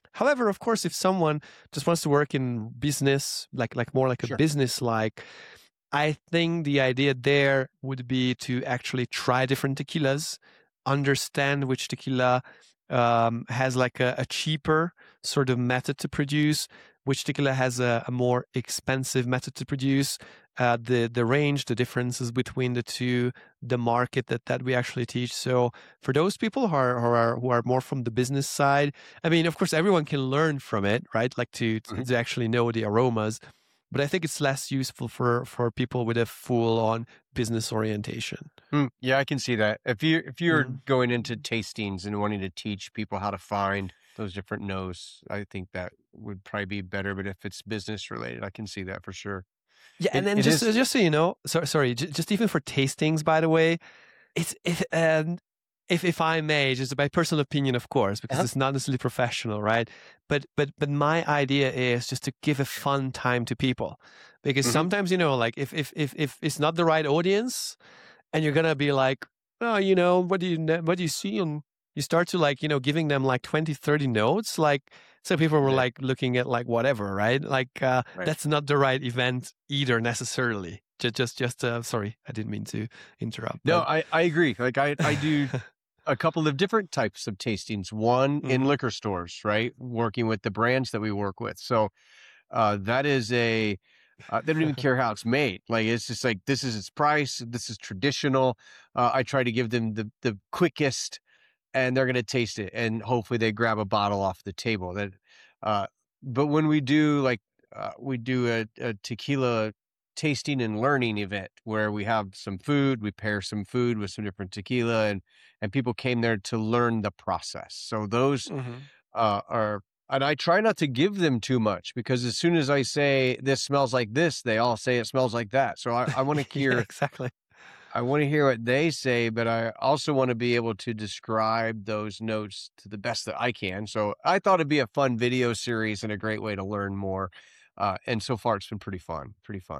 However, of course, if someone just wants to work in business, like more like a Sure. business like, I think the idea there would be to actually try different tequilas, understand which tequila has like a cheaper sort of method to produce, which tequila has a more expensive method to produce, the range, the differences between the two, the market that we actually teach. So for those people who are more from the business side, I mean, of course, everyone can learn from it, right? Like to actually know the aromas. But I think it's less useful for people with a full-on business orientation. Yeah, I can see that. If you're going into tastings and wanting to teach people how to find those different notes, I think that would probably be better. But if it's business related, I can see that for sure. Yeah, and then just so you know, sorry, just even for tastings, by the way, it's if I may, just by personal opinion, of course, because it's not necessarily professional, right? But my idea is just to give a fun time to people, because sometimes, you know, like if it's not the right audience, and you're gonna be like, oh, you know, what do you see, and you start to like, you know, giving them like 20, 30 notes, like, so people were like looking at like whatever, right? Like that's not the right event either necessarily. Just sorry, I didn't mean to interrupt. No, I agree. Like I do a couple of different types of tastings. One in liquor stores, right? Working with the brands that we work with. So that is they don't even care how it's made. Like, it's just like, this is its price. This is traditional. I try to give them the quickest, and they're going to taste it, and hopefully they grab a bottle off the table. But when we do we do a tequila tasting and learning event where we have some food, we pair some food with some different tequila, and people came there to learn the process. So those are, and I try not to give them too much, because as soon as I say this smells like this, they all say it smells like that. So I want to hear exactly. I want to hear what they say, but I also want to be able to describe those notes to the best that I can. So I thought it'd be a fun video series and a great way to learn more. And so far, it's been pretty fun.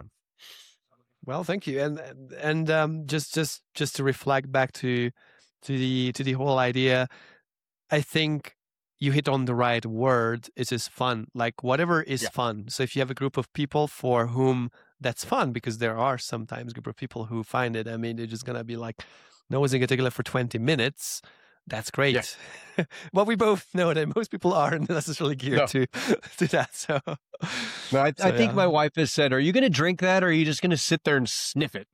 Well, thank you. And just to reflect back to the whole idea, I think you hit on the right word. It is fun. Like, whatever is fun. So if you have a group of people for whom that's fun, because there are sometimes a group of people who find it, I mean, they're just gonna be like nosing a tequila for 20 minutes. That's great. Yeah. But we both know that most people aren't necessarily geared to that. So, no, I think my wife has said, "Are you going to drink that, or are you just going to sit there and sniff it?"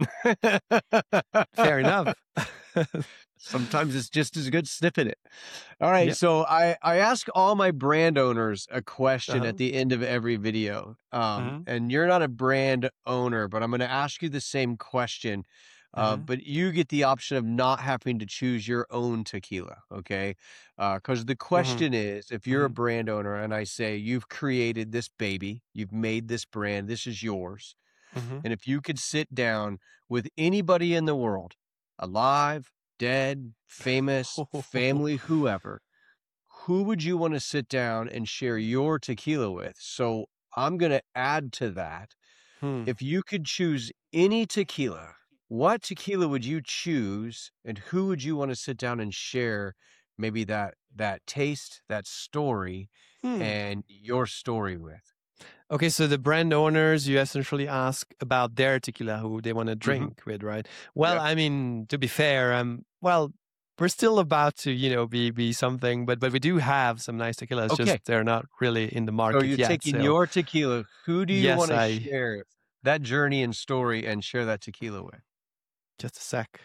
Fair enough. Sometimes it's just as good sniffing it. All right. So I ask all my brand owners a question at the end of every video. And you're not a brand owner, but I'm going to ask you the same question. But you get the option of not having to choose your own tequila, okay? Because the question is, if you're a brand owner and I say, you've created this baby, you've made this brand, this is yours. And if you could sit down with anybody in the world, alive, dead, famous, family, whoever, who would you want to sit down and share your tequila with? So I'm going to add to that. If you could choose any tequila, what tequila would you choose, and who would you want to sit down and share maybe that taste, that story, and your story with? Okay, so the brand owners, you essentially ask about their tequila, who they want to drink with, right? Well, I mean, to be fair, we're still about to, you know, be something, but we do have some nice tequilas. Just they're not really in the market yet. So you're taking your tequila. Who do you want to share that journey and story and share that tequila with? Just a sec.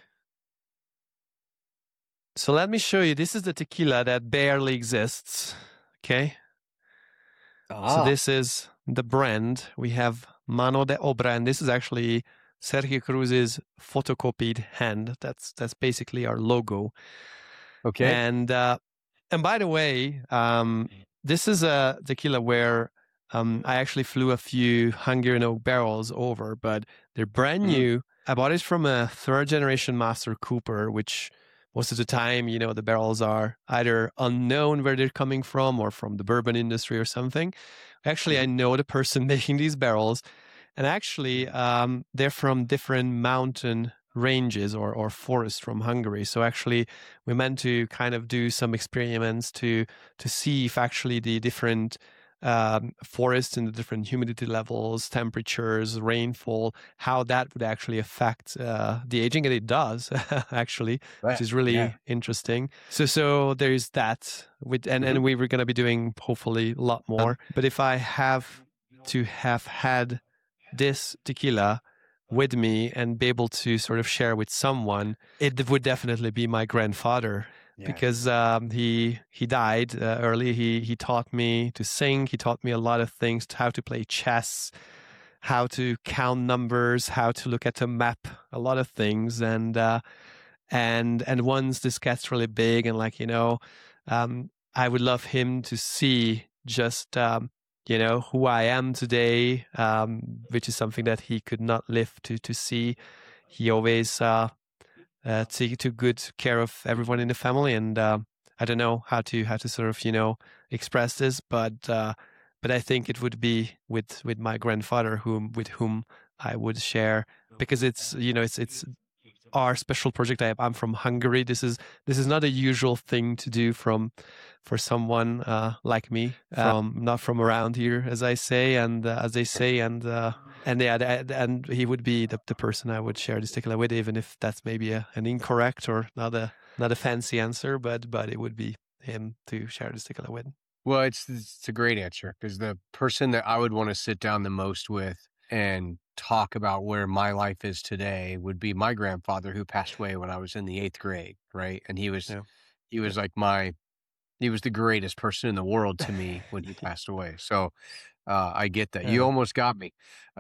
So let me show you. This is the tequila that barely exists. Okay. So this is the brand. We have Mano de Obra, and this is actually Sergio Cruz's photocopied hand. That's basically our logo. Okay. And by the way, this is a tequila where I actually flew a few Hungarian oak barrels over, but they're brand new. I bought it from a third-generation Master Cooper, which most of the time, you know, the barrels are either unknown where they're coming from or from the bourbon industry or something. Actually, I know the person making these barrels, and actually, they're from different mountain ranges or forests from Hungary. So actually, we meant to kind of do some experiments to see if actually the different forests and the different humidity levels, temperatures, rainfall, how that would actually affect the aging, and it does actually, which is really interesting. So there's that. And we were going to be doing hopefully a lot more. But if I have to have had this tequila with me and be able to sort of share with someone, it would definitely be my grandfather. Because he died early. He taught me to sing. He taught me a lot of things, how to play chess, how to count numbers, how to look at a map, a lot of things. And once this gets really big, and I would love him to see just who I am today, which is something that he could not live to see. He always took good care of everyone in the family, and I don't know how to sort of express this, but I think it would be with my grandfather, with whom I would share, because it's our special project. I'm from Hungary. This is not a usual thing to do for someone like me, not from around here, as I say, and as they say, and he would be the person I would share this tequila with, even if that's maybe an incorrect or not a fancy answer, but it would be him to share this tequila with. Well, it's a great answer, because the person that I would want to sit down the most with and talk about where my life is today would be my grandfather, who passed away when I was in the 8th grade, right? And he was like he was the greatest person in the world to me when he passed away. So I get that. You almost got me.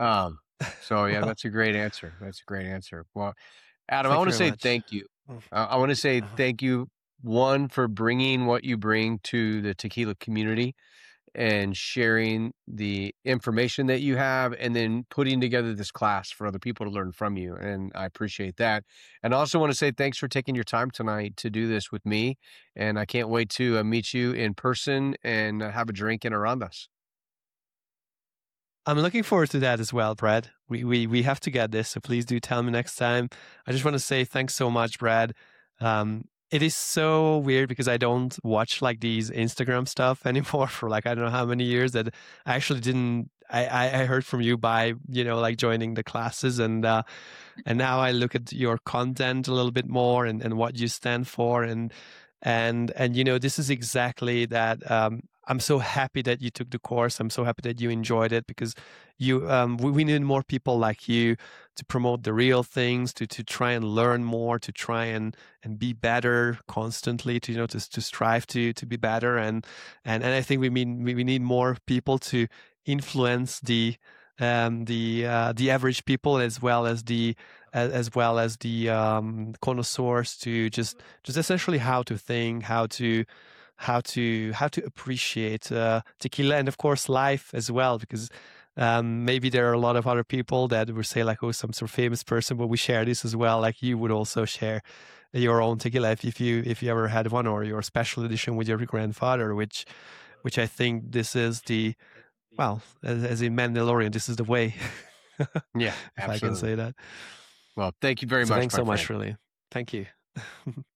So yeah, that's a great answer. Well, Adam, I want to say thank you. I want to say thank you, one, for bringing what you bring to the tequila community and sharing the information that you have, and then putting together this class for other people to learn from you. And I appreciate that. And I also want to say thanks for taking your time tonight to do this with me. And I can't wait to meet you in person and have a drink in Arandas. I'm looking forward to that as well, Brad. We have to get this, so please do tell me next time. I just want to say thanks so much, Brad. It is so weird because I don't watch like these Instagram stuff anymore for like, I don't know how many years, that I actually didn't, I heard from you by, like joining the classes, and now I look at your content a little bit more and what you stand for. And this is exactly that. I'm so happy that you took the course. I'm so happy that you enjoyed it, because we need more people like you to promote the real things, to try and learn more, to try and be better constantly, to strive to be better. And I think we need more people to influence the average people, as well as the connoisseurs, to just essentially how to think, how to appreciate tequila, and of course life as well, because maybe there are a lot of other people that would say like, oh, some sort of famous person, but we share this as well. Like you would also share your own tequila if you ever had one, or your special edition with your grandfather, which I think this is as in Mandalorian, this is the way. Yeah, if I can say that. Well, thank you very much. Thanks so much, really. Thank you.